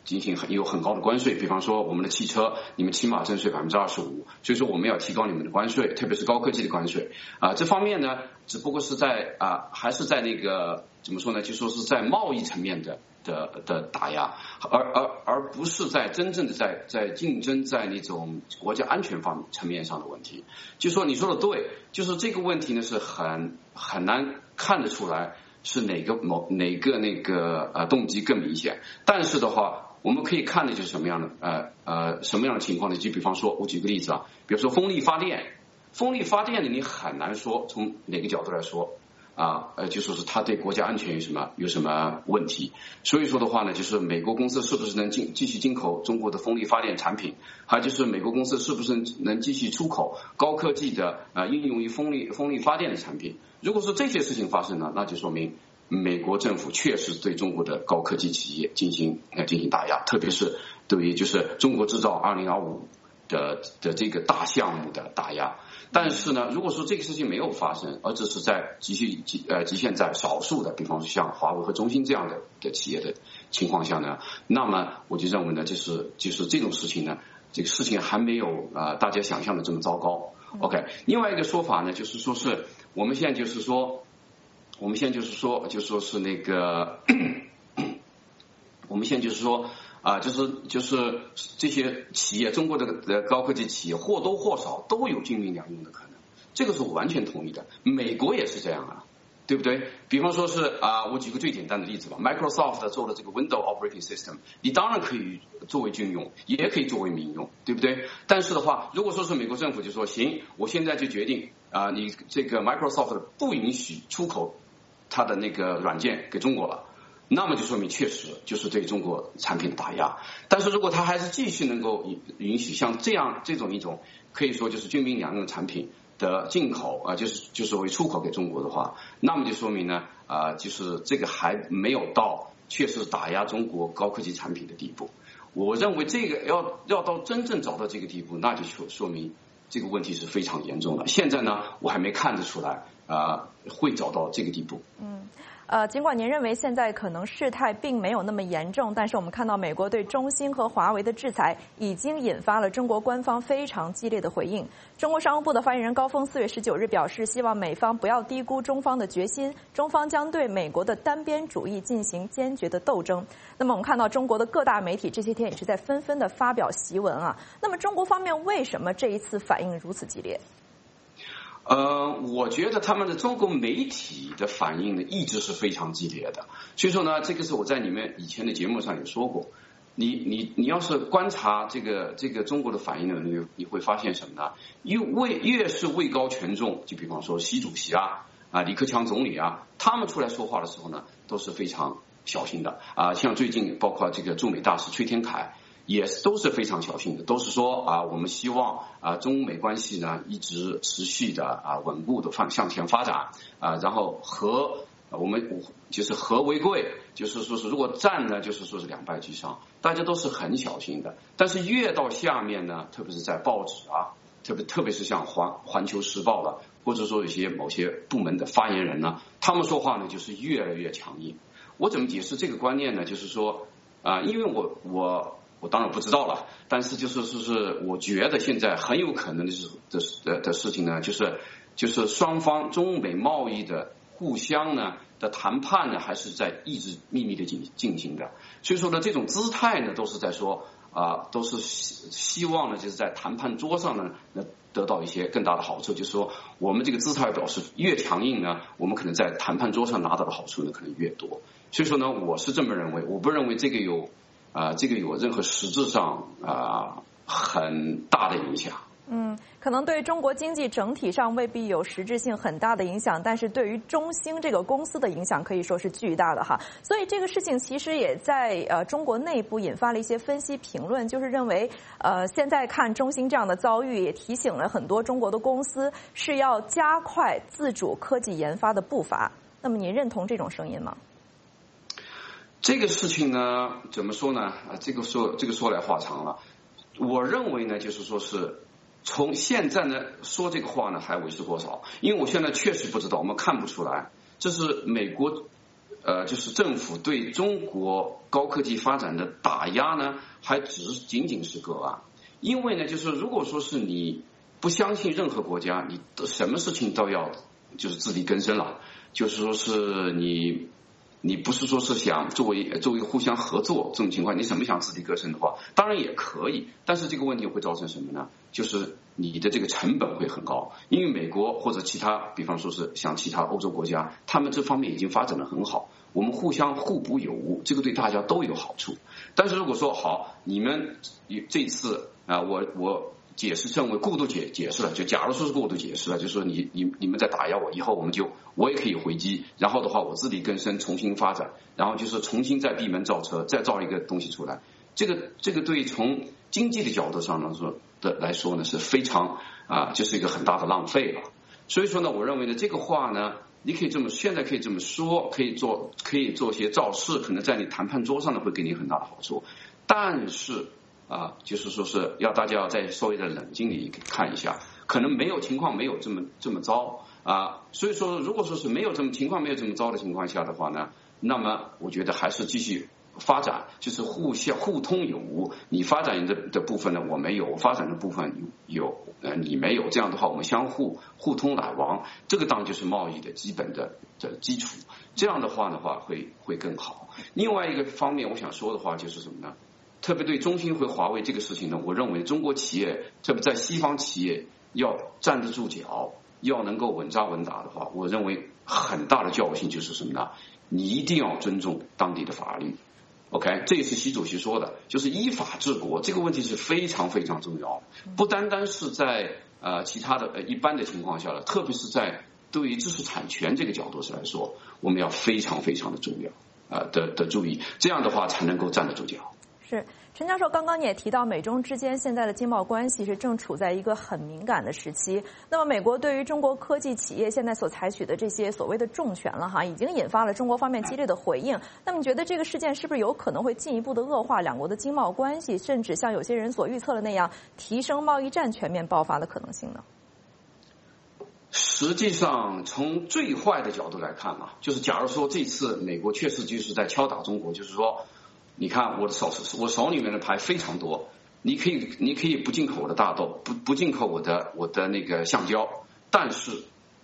进行很有很高的关税，比方说我们的汽车，你们起码征税百分之二十五，所以说我们要提高你们的关税，特别是高科技的关税啊、呃。这方面呢，只不过是在啊、呃，还是在那个怎么说呢？就说是在贸易层面的的的打压，而而而不是在真正的在在竞争在那种国家安全方层面上的问题。就说你说的对，就是这个问题呢是很很难看得出来是哪个某哪个那个呃动机更明显，但是的话。我们可以看的就是什么样的呃呃什么样的情况呢？就比方说，我举个例子啊，比如说风力发电，风力发电呢，你很难说从哪个角度来说啊呃就说是它对国家安全有什么有什么问题。所以说的话呢，就是美国公司是不是能进继续进口中国的风力发电产品，还有就是美国公司是不是能继续出口高科技的呃应用于风力风力发电的产品。如果说这些事情发生了，那就说明。美国政府确实对中国的高科技企业进行呃进行打压，特别是对于就是中国制造二零二五的的这个大项目的打压。但是呢，如果说这个事情没有发生，而只是在局限局呃局限在少数的，比方说像华为和中兴这样的的企业的情况下呢，那么我就认为呢，就是就是这种事情呢，这个事情还没有啊、呃、大家想象的这么糟糕。OK， 另外一个说法呢，就是说是我们现在就是说。我们现在就是说，就说是那个，我们现在就是说啊、呃，就是就是这些企业，中国的的高科技企业或多或少都有军民两用的可能，这个是我完全同意的。美国也是这样啊，对不对？比方说是啊、呃，我举个最简单的例子吧 ，Microsoft 做的这个 Windows Operating System， 你当然可以作为军用，也可以作为民用，对不对？但是的话，如果说是美国政府就说行，我现在就决定啊、呃，你这个 Microsoft 不允许出口。它的那个软件给中国了，那么就说明确实就是对中国产品的打压。但是如果它还是继续能够允许像这样这种一种可以说就是军民两用产品的进口啊、呃，就是就是为出口给中国的话，那么就说明呢啊、呃，就是这个还没有到确实打压中国高科技产品的地步。我认为这个要要到真正找到这个地步，那就说说明这个问题是非常严重的。现在呢，我还没看得出来。啊、呃，会找到这个地步。 嗯，呃，尽管您认为现在可能事态并没有那么严重，但是我们看到美国对中兴和华为的制裁已经引发了中国官方非常激烈的回应。中国商务部的发言人高峰四月十九日表示，希望美方不要低估中方的决心，中方将对美国的单边主义进行坚决的斗争。那么我们看到中国的各大媒体这些天也是在纷纷的发表檄文啊。那么中国方面为什么这一次反应如此激烈？ 呃，我觉得他们的中国媒体的反应呢，一直是非常激烈的。所以说呢，这个是我在你们以前的节目上也说过。你你你要是观察这个这个中国的反应呢，你你会发现什么呢？越位越是位高权重，就比方说习主席啊啊李克强总理啊，他们出来说话的时候呢，都是非常小心的啊。像最近包括这个驻美大使崔天凯。也都是非常小心的，都是说啊，我们希望啊，中美关系呢一直持续的啊稳固的向向前发展啊，然后和我们就是和为贵，就是说是如果战呢，就是说是两败俱伤，大家都是很小心的。但是越到下面呢，特别是在报纸啊，特别特别是像环环球时报了，或者说有些某些部门的发言人呢，他们说话呢就是越来越强硬。我怎么解释这个观念呢？就是说啊，因为我我。我当然不知道了，但是就是是是，我觉得现在很有可能的是的的的事情呢，就是就是双方中美贸易的互相呢的谈判呢，还是在一直秘密的进进行的。所以说呢，这种姿态呢，都是在说啊、呃，都是希希望呢，就是在谈判桌上呢，能得到一些更大的好处。就是说，我们这个姿态表示越强硬呢，我们可能在谈判桌上拿到的好处呢，可能越多。所以说呢，我是这么认为，我不认为这个有。啊、呃，这个有任何实质上啊、呃、很大的影响。 嗯，可能对中国经济整体上未必有实质性很大的影响，但是对于中兴这个公司的影响可以说是巨大的哈。所以这个事情其实也在呃中国内部引发了一些分析评论，就是认为呃现在看中兴这样的遭遇，也提醒了很多中国的公司是要加快自主科技研发的步伐。那么您认同这种声音吗？ 这个事情呢，怎么说呢？啊，这个说这个说来话长了。我认为呢，就是说是从现在呢说这个话呢还为时过早，因为我现在确实不知道，我们看不出来，这是美国呃，就是政府对中国高科技发展的打压呢，还只仅仅是个案。因为呢，就是如果说是你不相信任何国家，你什么事情都要就是自力更生了，就是说是你你不是说是想作为作为互相合作这种情况，你什么想自力更生的话，当然也可以，但是这个问题会造成什么呢？就是你的这个成本会很高，因为美国或者其他，比方说是像其他欧洲国家，他们这方面已经发展得很好，我们互相互补有无，这个对大家都有好处。但是如果说好，你们这次啊、呃，我我解释称为过度解解释了，就假如说是过度解释了，就是说你你你们在打压我，以后我们就我也可以回击，然后的话我自力更生，重新发展，然后就是重新再闭门造车，再造一个东西出来。这个这个对从经济的角度上来说的来说呢，是非常啊，这、就是一个很大的浪费了。所以说呢，我认为呢，这个话呢，你可以这么现在可以这么说，可以做可以做些造势，可能在你谈判桌上呢会给你很大的好处，但是啊，就是说是要大家要再稍微的冷静一看一下，可能没有情况没有这么这么糟啊。所以说，如果说是没有这么情况没有这么糟的情况下的话呢，那么我觉得还是继续发展，就是互相互通有无。你发展的的部分呢，我没有；我发展的部分有，呃，你没有。这样的话，我们相互互通来往，这个当然就是贸易的基本的的基础。这样的话的话，会会更好。另外一个方面，我想说的话就是什么呢？特别对中兴和华为这个事情呢，我认为中国企业，特别在西方企业要站得住脚，要能够稳扎稳打的话，我认为很大的教训就是什么呢？你一定要尊重当地的法律。OK， 这也是习主席说的，就是依法治国，这个问题是非常非常重要的，不单单是在呃其他的呃一般的情况下了，特别是在对于知识产权这个角度上来说，我们要非常非常的重要啊、呃、的的注意，这样的话才能够站得住脚。 是陈教授，刚刚你也提到，美中之间现在的经贸关系是正处在一个很敏感的时期。那么，美国对于中国科技企业现在所采取的这些所谓的重拳了哈，已经引发了中国方面激烈的回应。那么，你觉得这个事件是不是有可能会进一步的恶化两国的经贸关系，甚至像有些人所预测的那样，提升贸易战全面爆发的可能性呢？ 实际上，从最坏的角度来看嘛，就是假如说这次美国确实就是在敲打中国，就是说。你看我的手我手里面的牌非常多，你可以你可以不进口我的大豆，不不进口我的我的那个橡胶，但是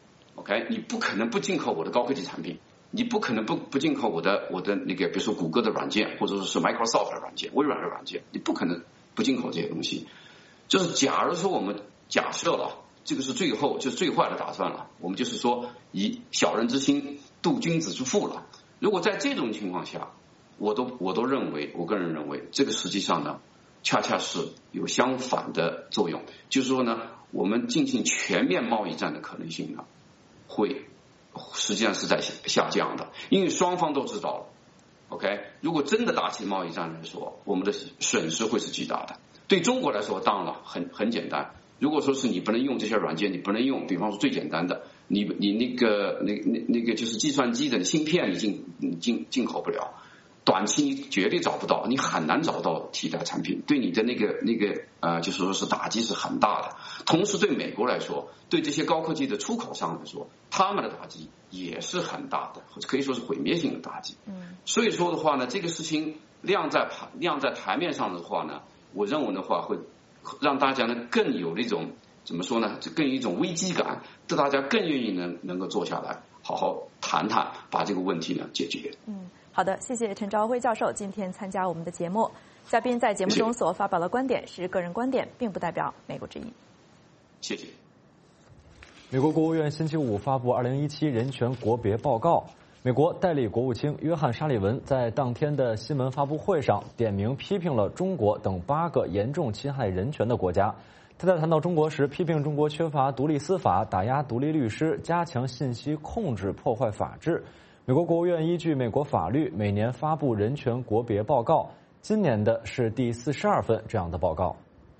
OK 你不可能不进口我的高科技产品，你不可能不不进口我的我的那个比如说谷歌的软件，或者说是 Microsoft 的软件，微软的软件，你不可能不进口这些东西。就是假如说我们假设了这个是最后就是最坏的打算了，我们就是说以小人之心度君子之腹了。如果在这种情况下，我都我都认为，我个人认为，这个实际上呢，恰恰是有相反的作用，就是说呢，我们进行全面贸易战的可能性呢，会实际上是在下降的，因为双方都知道了 ，OK， 如果真的打起贸易战来说，我们的损失会是巨大的。对中国来说，当然了，很很简单，如果说是你不能用这些软件，你不能用，比方说最简单的，你你那个那那那个就是计算机的芯片，你进你进进口不了。短期你绝对找不到，你很难找到替代产品，对你的那个那个呃，就是说是打击是很大的。同时对美国来说，对这些高科技的出口商来说，他们的打击也是很大的，可以说是毁灭性的打击。嗯，所以说的话呢，这个事情晾在晾在台面上的话呢，我认为的话会让大家呢更有那种怎么说呢，更有一种危机感，让大家更愿意能能够坐下来好好谈谈，把这个问题呢解决。 嗯。好的，谢谢陈朝晖教授今天参加我们的节目。嘉宾在节目中所发表的观点是个人观点，并不代表美国之音。 谢谢。 美国国务院星期五发布二零一七人权国别报告。美国代理国务卿约翰沙利文在当天的新闻发布会上点名批评了中国等八个严重侵害人权的国家。他在谈到中国时，批评中国缺乏独立司法、打压独立律师、加强信息控制、破坏法治。美国国务院依据美国法律每年发布人权国别报告，今年的是第四十二份这样的报告。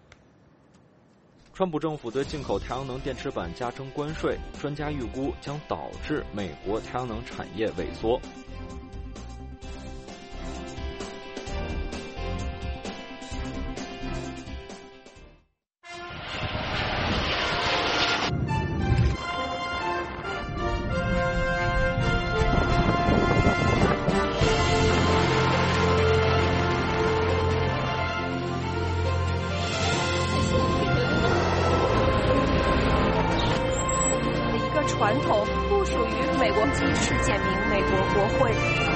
川普政府对进口太阳能电池板加征关税，专家预估将导致美国太阳能产业萎缩。 传统不属于美国及时简明美国国会。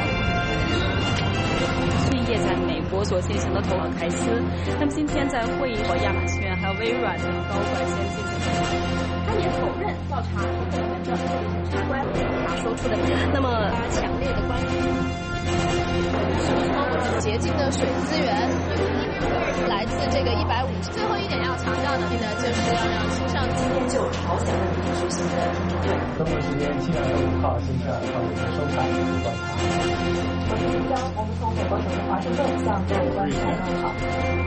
孙业在美国所进行的投开司，那么今天在会议和亚马逊还有微软的高管先进行。 他也否认调查部门的相关他说出的那么强烈的关注。 洁净的水资源来自这个一百五十。最后一点要强调的呢，就是要让新上今天就朝鲜问题举行的中国时间七月二十五号星期二上午的收看观察。 我是金江，我们从美国首都华盛顿向各位观众问好。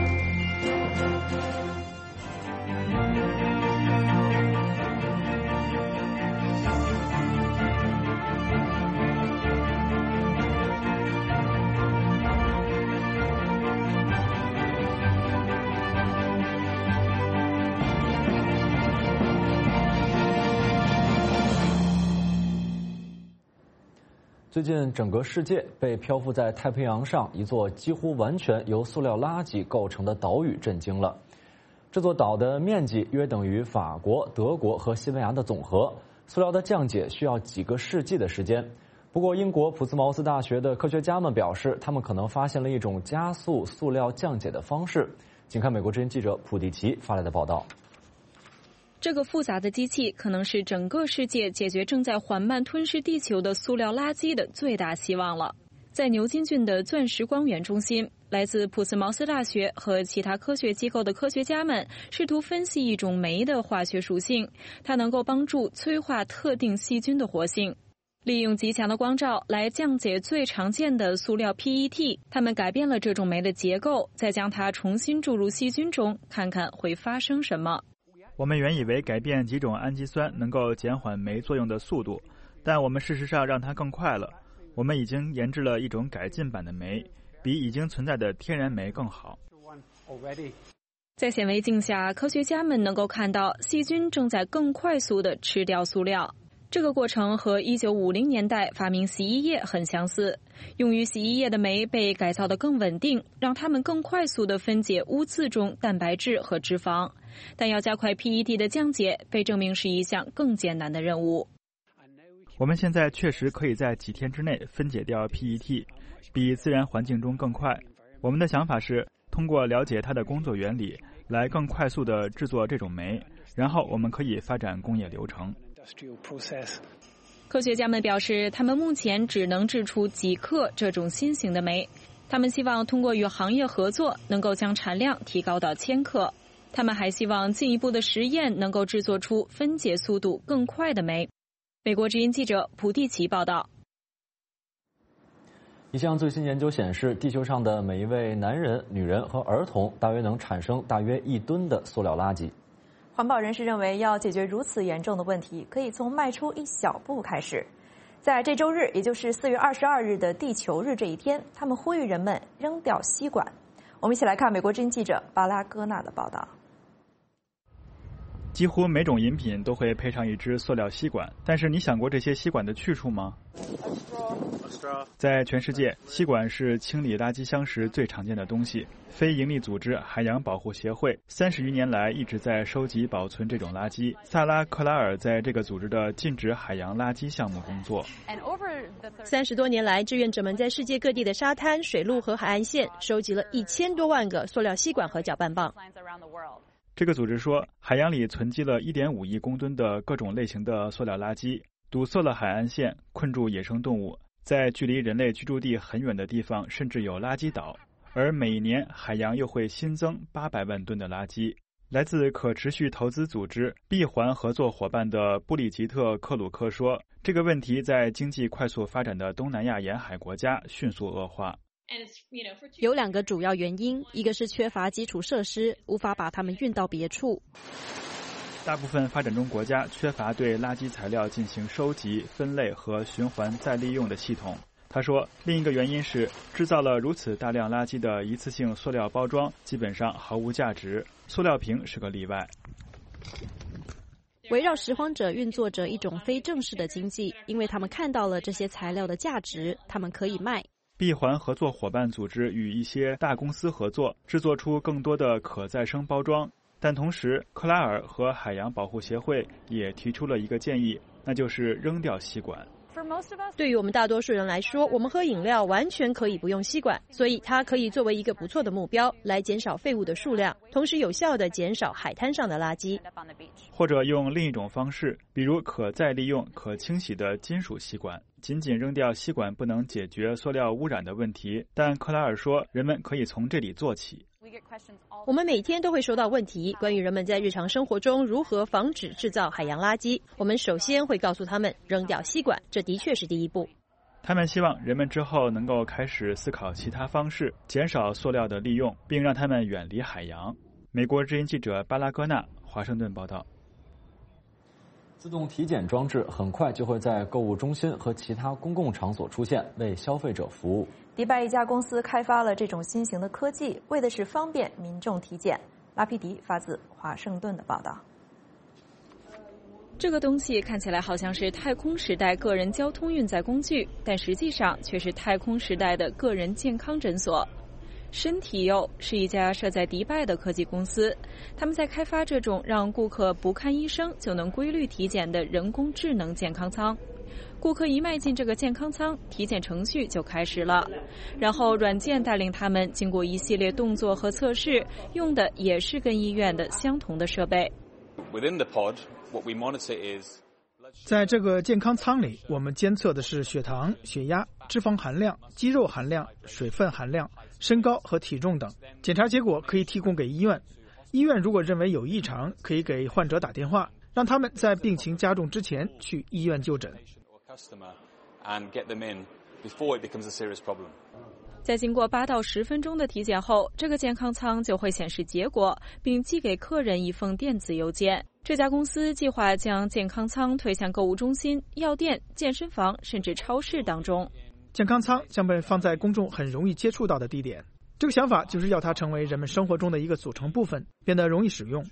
最近，整个世界被漂浮在太平洋上一座几乎完全由塑料垃圾构成的岛屿震惊了。这座岛的面积约等于法国、德国和西班牙的总和，塑料的降解需要几个世纪的时间。不过，英国普斯茅斯大学的科学家们表示，他们可能发现了一种加速塑料降解的方式。请看美国之音记者普蒂奇发来的报道。 这个复杂的机器可能是整个世界解决正在缓慢吞噬地球的塑料垃圾的最大希望了。在牛津郡的钻石光源中心，来自普斯茅斯大学和其他科学机构的科学家们试图分析一种酶的化学属性，它能够帮助催化特定细菌的活性。利用极强的光照来降解最常见的塑料 P E T， 他们改变了这种酶的结构，再将它重新注入细菌中，看看会发生什么。 我们原以为改变几种氨基酸能够减缓酶作用的速度，但我们事实上让它更快了。我们已经研制了一种改进版的酶，比已经存在的天然酶更好。 在显微镜下，科学家们能够看到细菌正在更快速地吃掉塑料。这个过程和一九五零年代发明洗衣液很相似，用于洗衣液的酶被改造得更稳定，让它们更快速地分解污渍中蛋白质和脂肪。但要加快 P E T 的降解，被证明是一项更艰难的任务。 我们现在确实可以在几天之内分解掉 P E T， 比自然环境中更快。我们的想法是通过了解它的工作原理，来更快速地制作这种酶，然后我们可以发展工业流程。 科学家们表示，他们目前只能制出几克这种新型的酶，他们希望通过与行业合作，能够将产量提高到千克。他们还希望进一步的实验能够制作出分解速度更快的酶。美国之音记者普蒂奇报道。 一项最新研究显示，地球上的每一位男人、女人和儿童大约能产生大约一吨的塑料垃圾。 环保人士认为，要解决如此严重的问题，可以从迈出一小步开始。在这周日，也就是四月二十二日的地球日这一天，他们呼吁人们扔掉吸管。我们一起来看美国之音记者巴拉戈纳的报道。 几乎每种饮品都会配上一只塑料吸管，但是你想过这些吸管的去处吗？在全世界，吸管是清理垃圾箱时最常见的东西。非营利组织海洋保护协会三十余年来一直在收集保存这种垃圾。萨拉·克拉尔在这个组织的禁止海洋垃圾项目工作。 三十多年来，志愿者们在世界各地的沙滩、水路和海岸线收集了一千多万个塑料吸管和搅拌棒。 这个组织说，海洋里存积了 一点五亿公吨的各种类型的塑料垃圾，堵塞了海岸线，困住野生动物。在距离人类居住地很远的地方，甚至有垃圾岛。而每一年，海洋又会新增八百万吨的垃圾。来自可持续投资组织闭环合作伙伴的布里吉特·克鲁克说，这个问题在经济快速发展的东南亚沿海国家迅速恶化。 有两个主要原因，一个是缺乏基础设施，无法把它们运到别处。 大部分发展中国家缺乏对垃圾材料进行收集、分类和循环再利用的系统。他说，另一个原因是制造了如此大量垃圾的一次性塑料包装基本上毫无价值，塑料瓶是个例外。 围绕拾荒者运作着一种非正式的经济，因为他们看到了这些材料的价值，他们可以卖。 闭环合作伙伴组织与一些大公司合作，制作出更多的可再生包装。 但同时，克拉尔和海洋保护协会也提出了一个建议，那就是扔掉吸管。 对于我们大多数人来说，我们喝饮料完全可以不用吸管，所以它可以作为一个不错的目标，来减少废物的数量，同时有效地减少海滩上的垃圾。 或者用另一种方式，比如可再利用、可清洗的金属吸管。仅仅扔掉吸管不能解决塑料污染的问题，但克拉尔说，人们可以从这里做起。 我们每天都会收到问题，关于人们在日常生活中如何防止制造海洋垃圾。我们首先会告诉他们扔掉吸管，这的确是第一步。 他们希望人们之后能够开始思考其他方式，减少塑料的利用，并让他们远离海洋。美国之音记者巴拉戈纳，华盛顿报道。 自动体检装置很快就会在购物中心和其他公共场所出现，为消费者服务。 迪拜一家公司开发了这种新型的科技，为的是方便民众体检。拉皮迪发自华盛顿的报道。 这个东西看起来好像是太空时代个人交通运载工具，但实际上却是太空时代的个人健康诊所。身体佑是一家设在迪拜的科技公司，他们在开发这种让顾客不看医生就能规律体检的人工智能健康舱。顾客一迈进这个健康舱，体检程序就开始了，然后软件带领他们经过一系列动作和测试，用的也是跟医院的相同的设备。 在这个健康舱里，我们监测的是血糖、血压、脂肪含量、肌肉含量、水分含量、身高和体重等。检查结果可以提供给医院，医院如果认为有异常，可以给患者打电话，让他们在病情加重之前去医院就诊。 在经过八到十分钟的体检后，这个健康舱就会显示结果，并寄给客人一封电子邮件。这家公司计划将健康舱推向购物中心、药店、健身房，甚至超市当中。 健康舱将被放在公众很容易接触到的地点。这个想法就是要它成为人们生活中的一个组成部分，变得容易使用。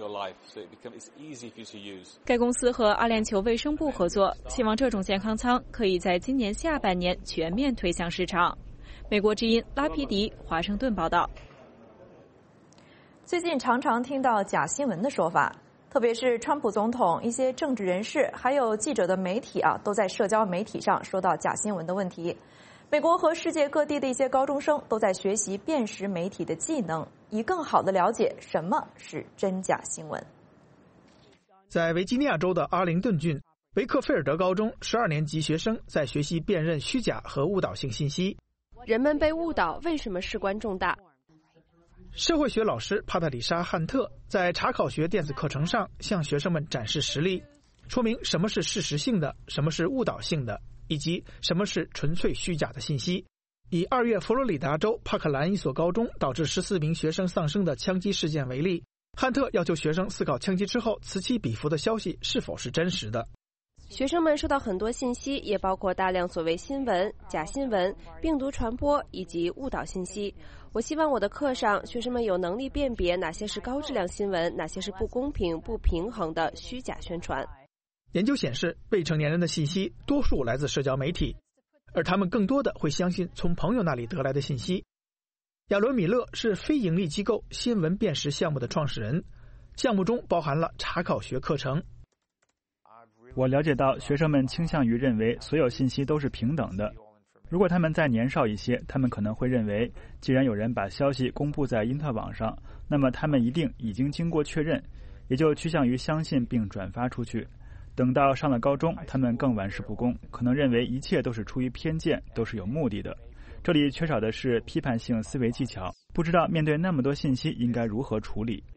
该公司和阿联酋卫生部合作，希望这种健康舱可以在今年下半年全面推向市场。美国之音拉皮迪，华盛顿报道。 最近常常听到假新闻的说法，特别是川普总统、一些政治人士还有记者的媒体啊，都在社交媒体上说到假新闻的问题。美国和世界各地的一些高中生都在学习辨识媒体的技能，以更好地了解什么是真假新闻。 在维吉尼亚州的阿灵顿郡维克菲尔德高中，十二年级学生在学习辨认虚假和误导性信息。 人们被误导为什么事关重大？ 社会学老师帕特里莎·汉特在查考学电子课程上向学生们展示实例，说明什么是事实性的，什么是误导性的，以及什么是纯粹虚假的信息。以二月佛罗里达州帕克兰一所高中导致十四名学生丧生的枪击事件为例，汉特要求学生思考枪击之后此起彼伏的消息是否是真实的。 学生们收到很多信息，也包括大量所谓新闻、假新闻、病毒传播以及误导信息。我希望我的课上，学生们有能力辨别哪些是高质量新闻，哪些是不公平、不平衡的虚假宣传。 研究显示，未成年人的信息多数来自社交媒体，而他们更多的会相信从朋友那里得来的信息。亚伦·米勒是非营利机构新闻辨识项目的创始人，项目中包含了查考学课程。 我了解到，学生们倾向于认为所有信息都是平等的。如果他们再年少一些，他们可能会认为，既然有人把消息公布在因特网上，那么他们一定已经经过确认，也就趋向于相信并转发出去。等到上了高中，他们更玩世不恭，可能认为一切都是出于偏见，都是有目的的。这里缺少的是批判性思维技巧，不知道面对那么多信息应该如何处理。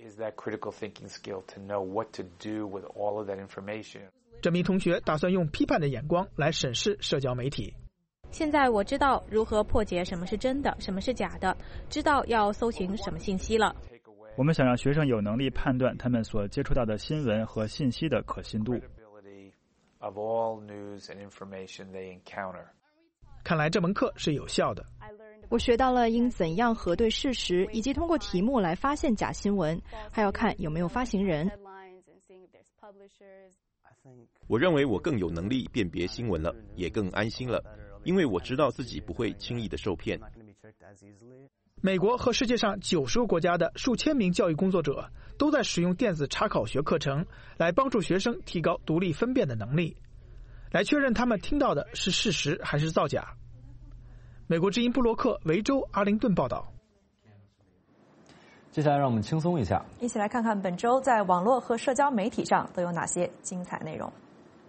这名同学打算用批判的眼光来审视社交媒体。 现在我知道如何破解什么是真的，什么是假的，知道要搜寻什么信息了。 我们想让学生有能力判断他们所接触到的新闻和信息的可信度。 看来这门课是有效的。 我学到了应怎样核对事实，以及通过题目来发现假新闻，还要看有没有发行人。 我认为我更有能力辨别新闻了，也更安心了，因为我知道自己不会轻易的受骗。 美国和世界上九十个国家的数千名教育工作者都在使用电子查考学课程来帮助学生提高独立分辨的能力，来确认他们听到的是事实还是造假。美国之音布洛克维州阿灵顿报道。 接下来让我们轻松一下， 一起来看看本周在网络和社交媒体上都有哪些精彩内容。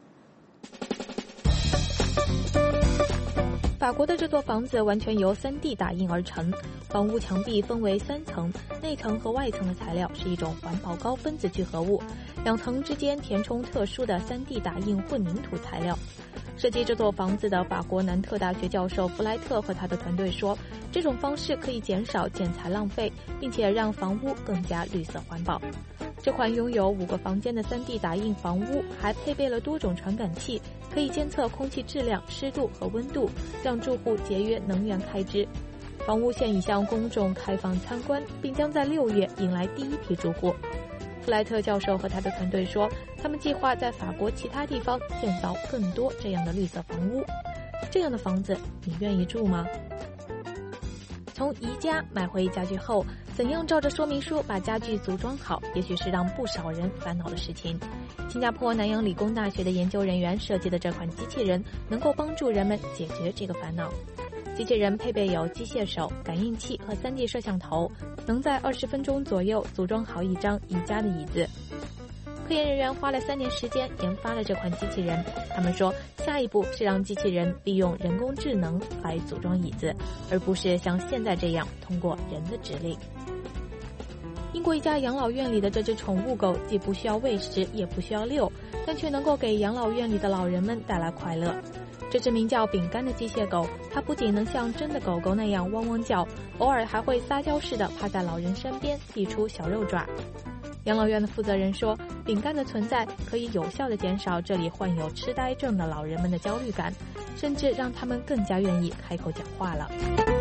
法国的这座房子完全由 三 D 打印而成，房屋墙壁分为三层，内层和外层的材料是一种环保高分子聚合物，两层之间填充特殊的 三 D 打印混凝土材料。设计这座房子的法国南特大学教授弗莱特和他的团队说，这种方式可以减少建材浪费，并且让房屋更加绿色环保。这款拥有五个房间的 三 D 打印房屋还配备了多种传感器，可以监测空气质量、湿度和温度，让住户节约能源开支。房屋现已向公众开放参观，并将在六月迎来第一批住户。弗莱特教授和他的团队说，他们计划在法国其他地方建造更多这样的绿色房屋。这样的房子，你愿意住吗？从宜家买回家具后，怎样照着说明书把家具组装好，也许是让不少人烦恼的事情。新加坡南洋理工大学的研究人员设计的这款机器人，能够帮助人们解决这个烦恼。机器人配备有机械手、感应器和 三 D 摄像头，能在二十分钟左右组装好一张宜家的椅子。科研人员花了三年时间研发了这款机器人，他们说下一步是让机器人利用人工智能来组装椅子，而不是像现在这样通过人的指令。英国一家养老院里的这只宠物狗既不需要喂食也不需要遛，但却能够给养老院里的老人们带来快乐。这只名叫饼干的机械狗，它不仅能像真的狗狗那样汪汪叫，偶尔还会撒娇似的趴在老人身边递出小肉爪。养老院的负责人说，饼干的存在可以有效地减少这里患有痴呆症的老人们的焦虑感，甚至让他们更加愿意开口讲话了。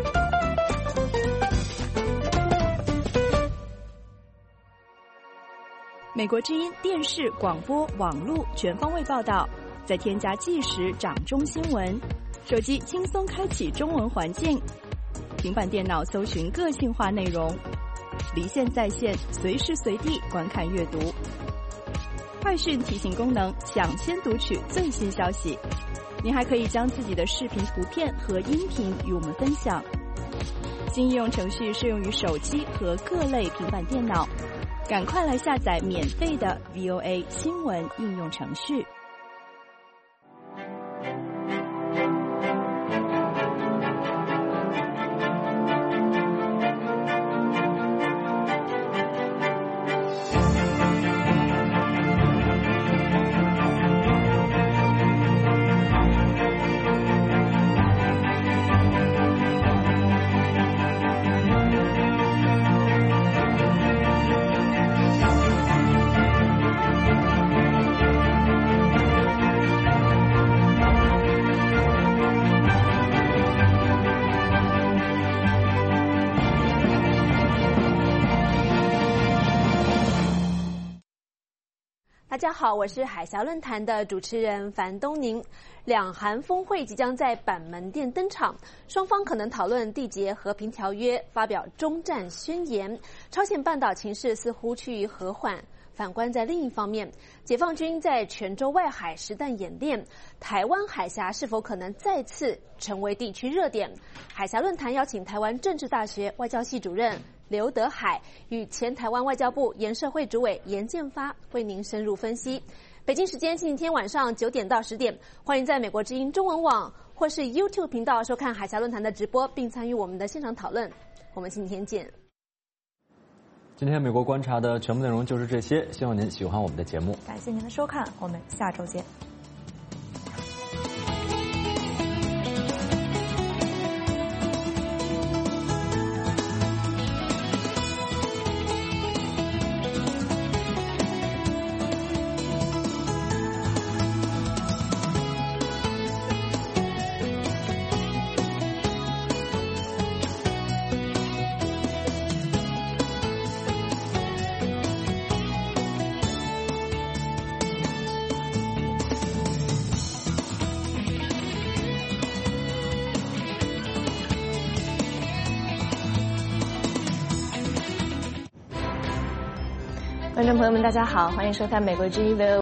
美国之音电视、广播、网络全方位报道，再添加即时掌中新闻，手机轻松开启中文环境，平板电脑搜寻个性化内容，离线在线，随时随地观看阅读。快讯提醒功能，抢先读取最新消息。您还可以将自己的视频、图片和音频与我们分享。新应用程序适用于手机和各类平板电脑，赶快来下载免费的 V O A 新闻应用程序。 大家好，我是海峡论坛的主持人樊东宁。两韩峰会即将在板门店登场，双方可能讨论缔结和平条约，发表终战宣言。朝鲜半岛情势似乎趋于和缓。反观在另一方面，解放军在泉州外海实弹演练，台湾海峡是否可能再次成为地区热点？海峡论坛邀请台湾政治大学外交系主任刘德海与前台湾外交部研社会主委严建发为您深入分析。北京时间星期天晚上九点到十点，欢迎在美国之音中文网或是 YouTube 频道收看海峡论坛的直播，并参与我们的现场讨论。我们星期天见。 今天美国观察的全部内容就是这些，希望您喜欢我们的节目。 感谢您的收看，我们下周见。 观众朋友们，大家好，欢迎收看《美国之音》V O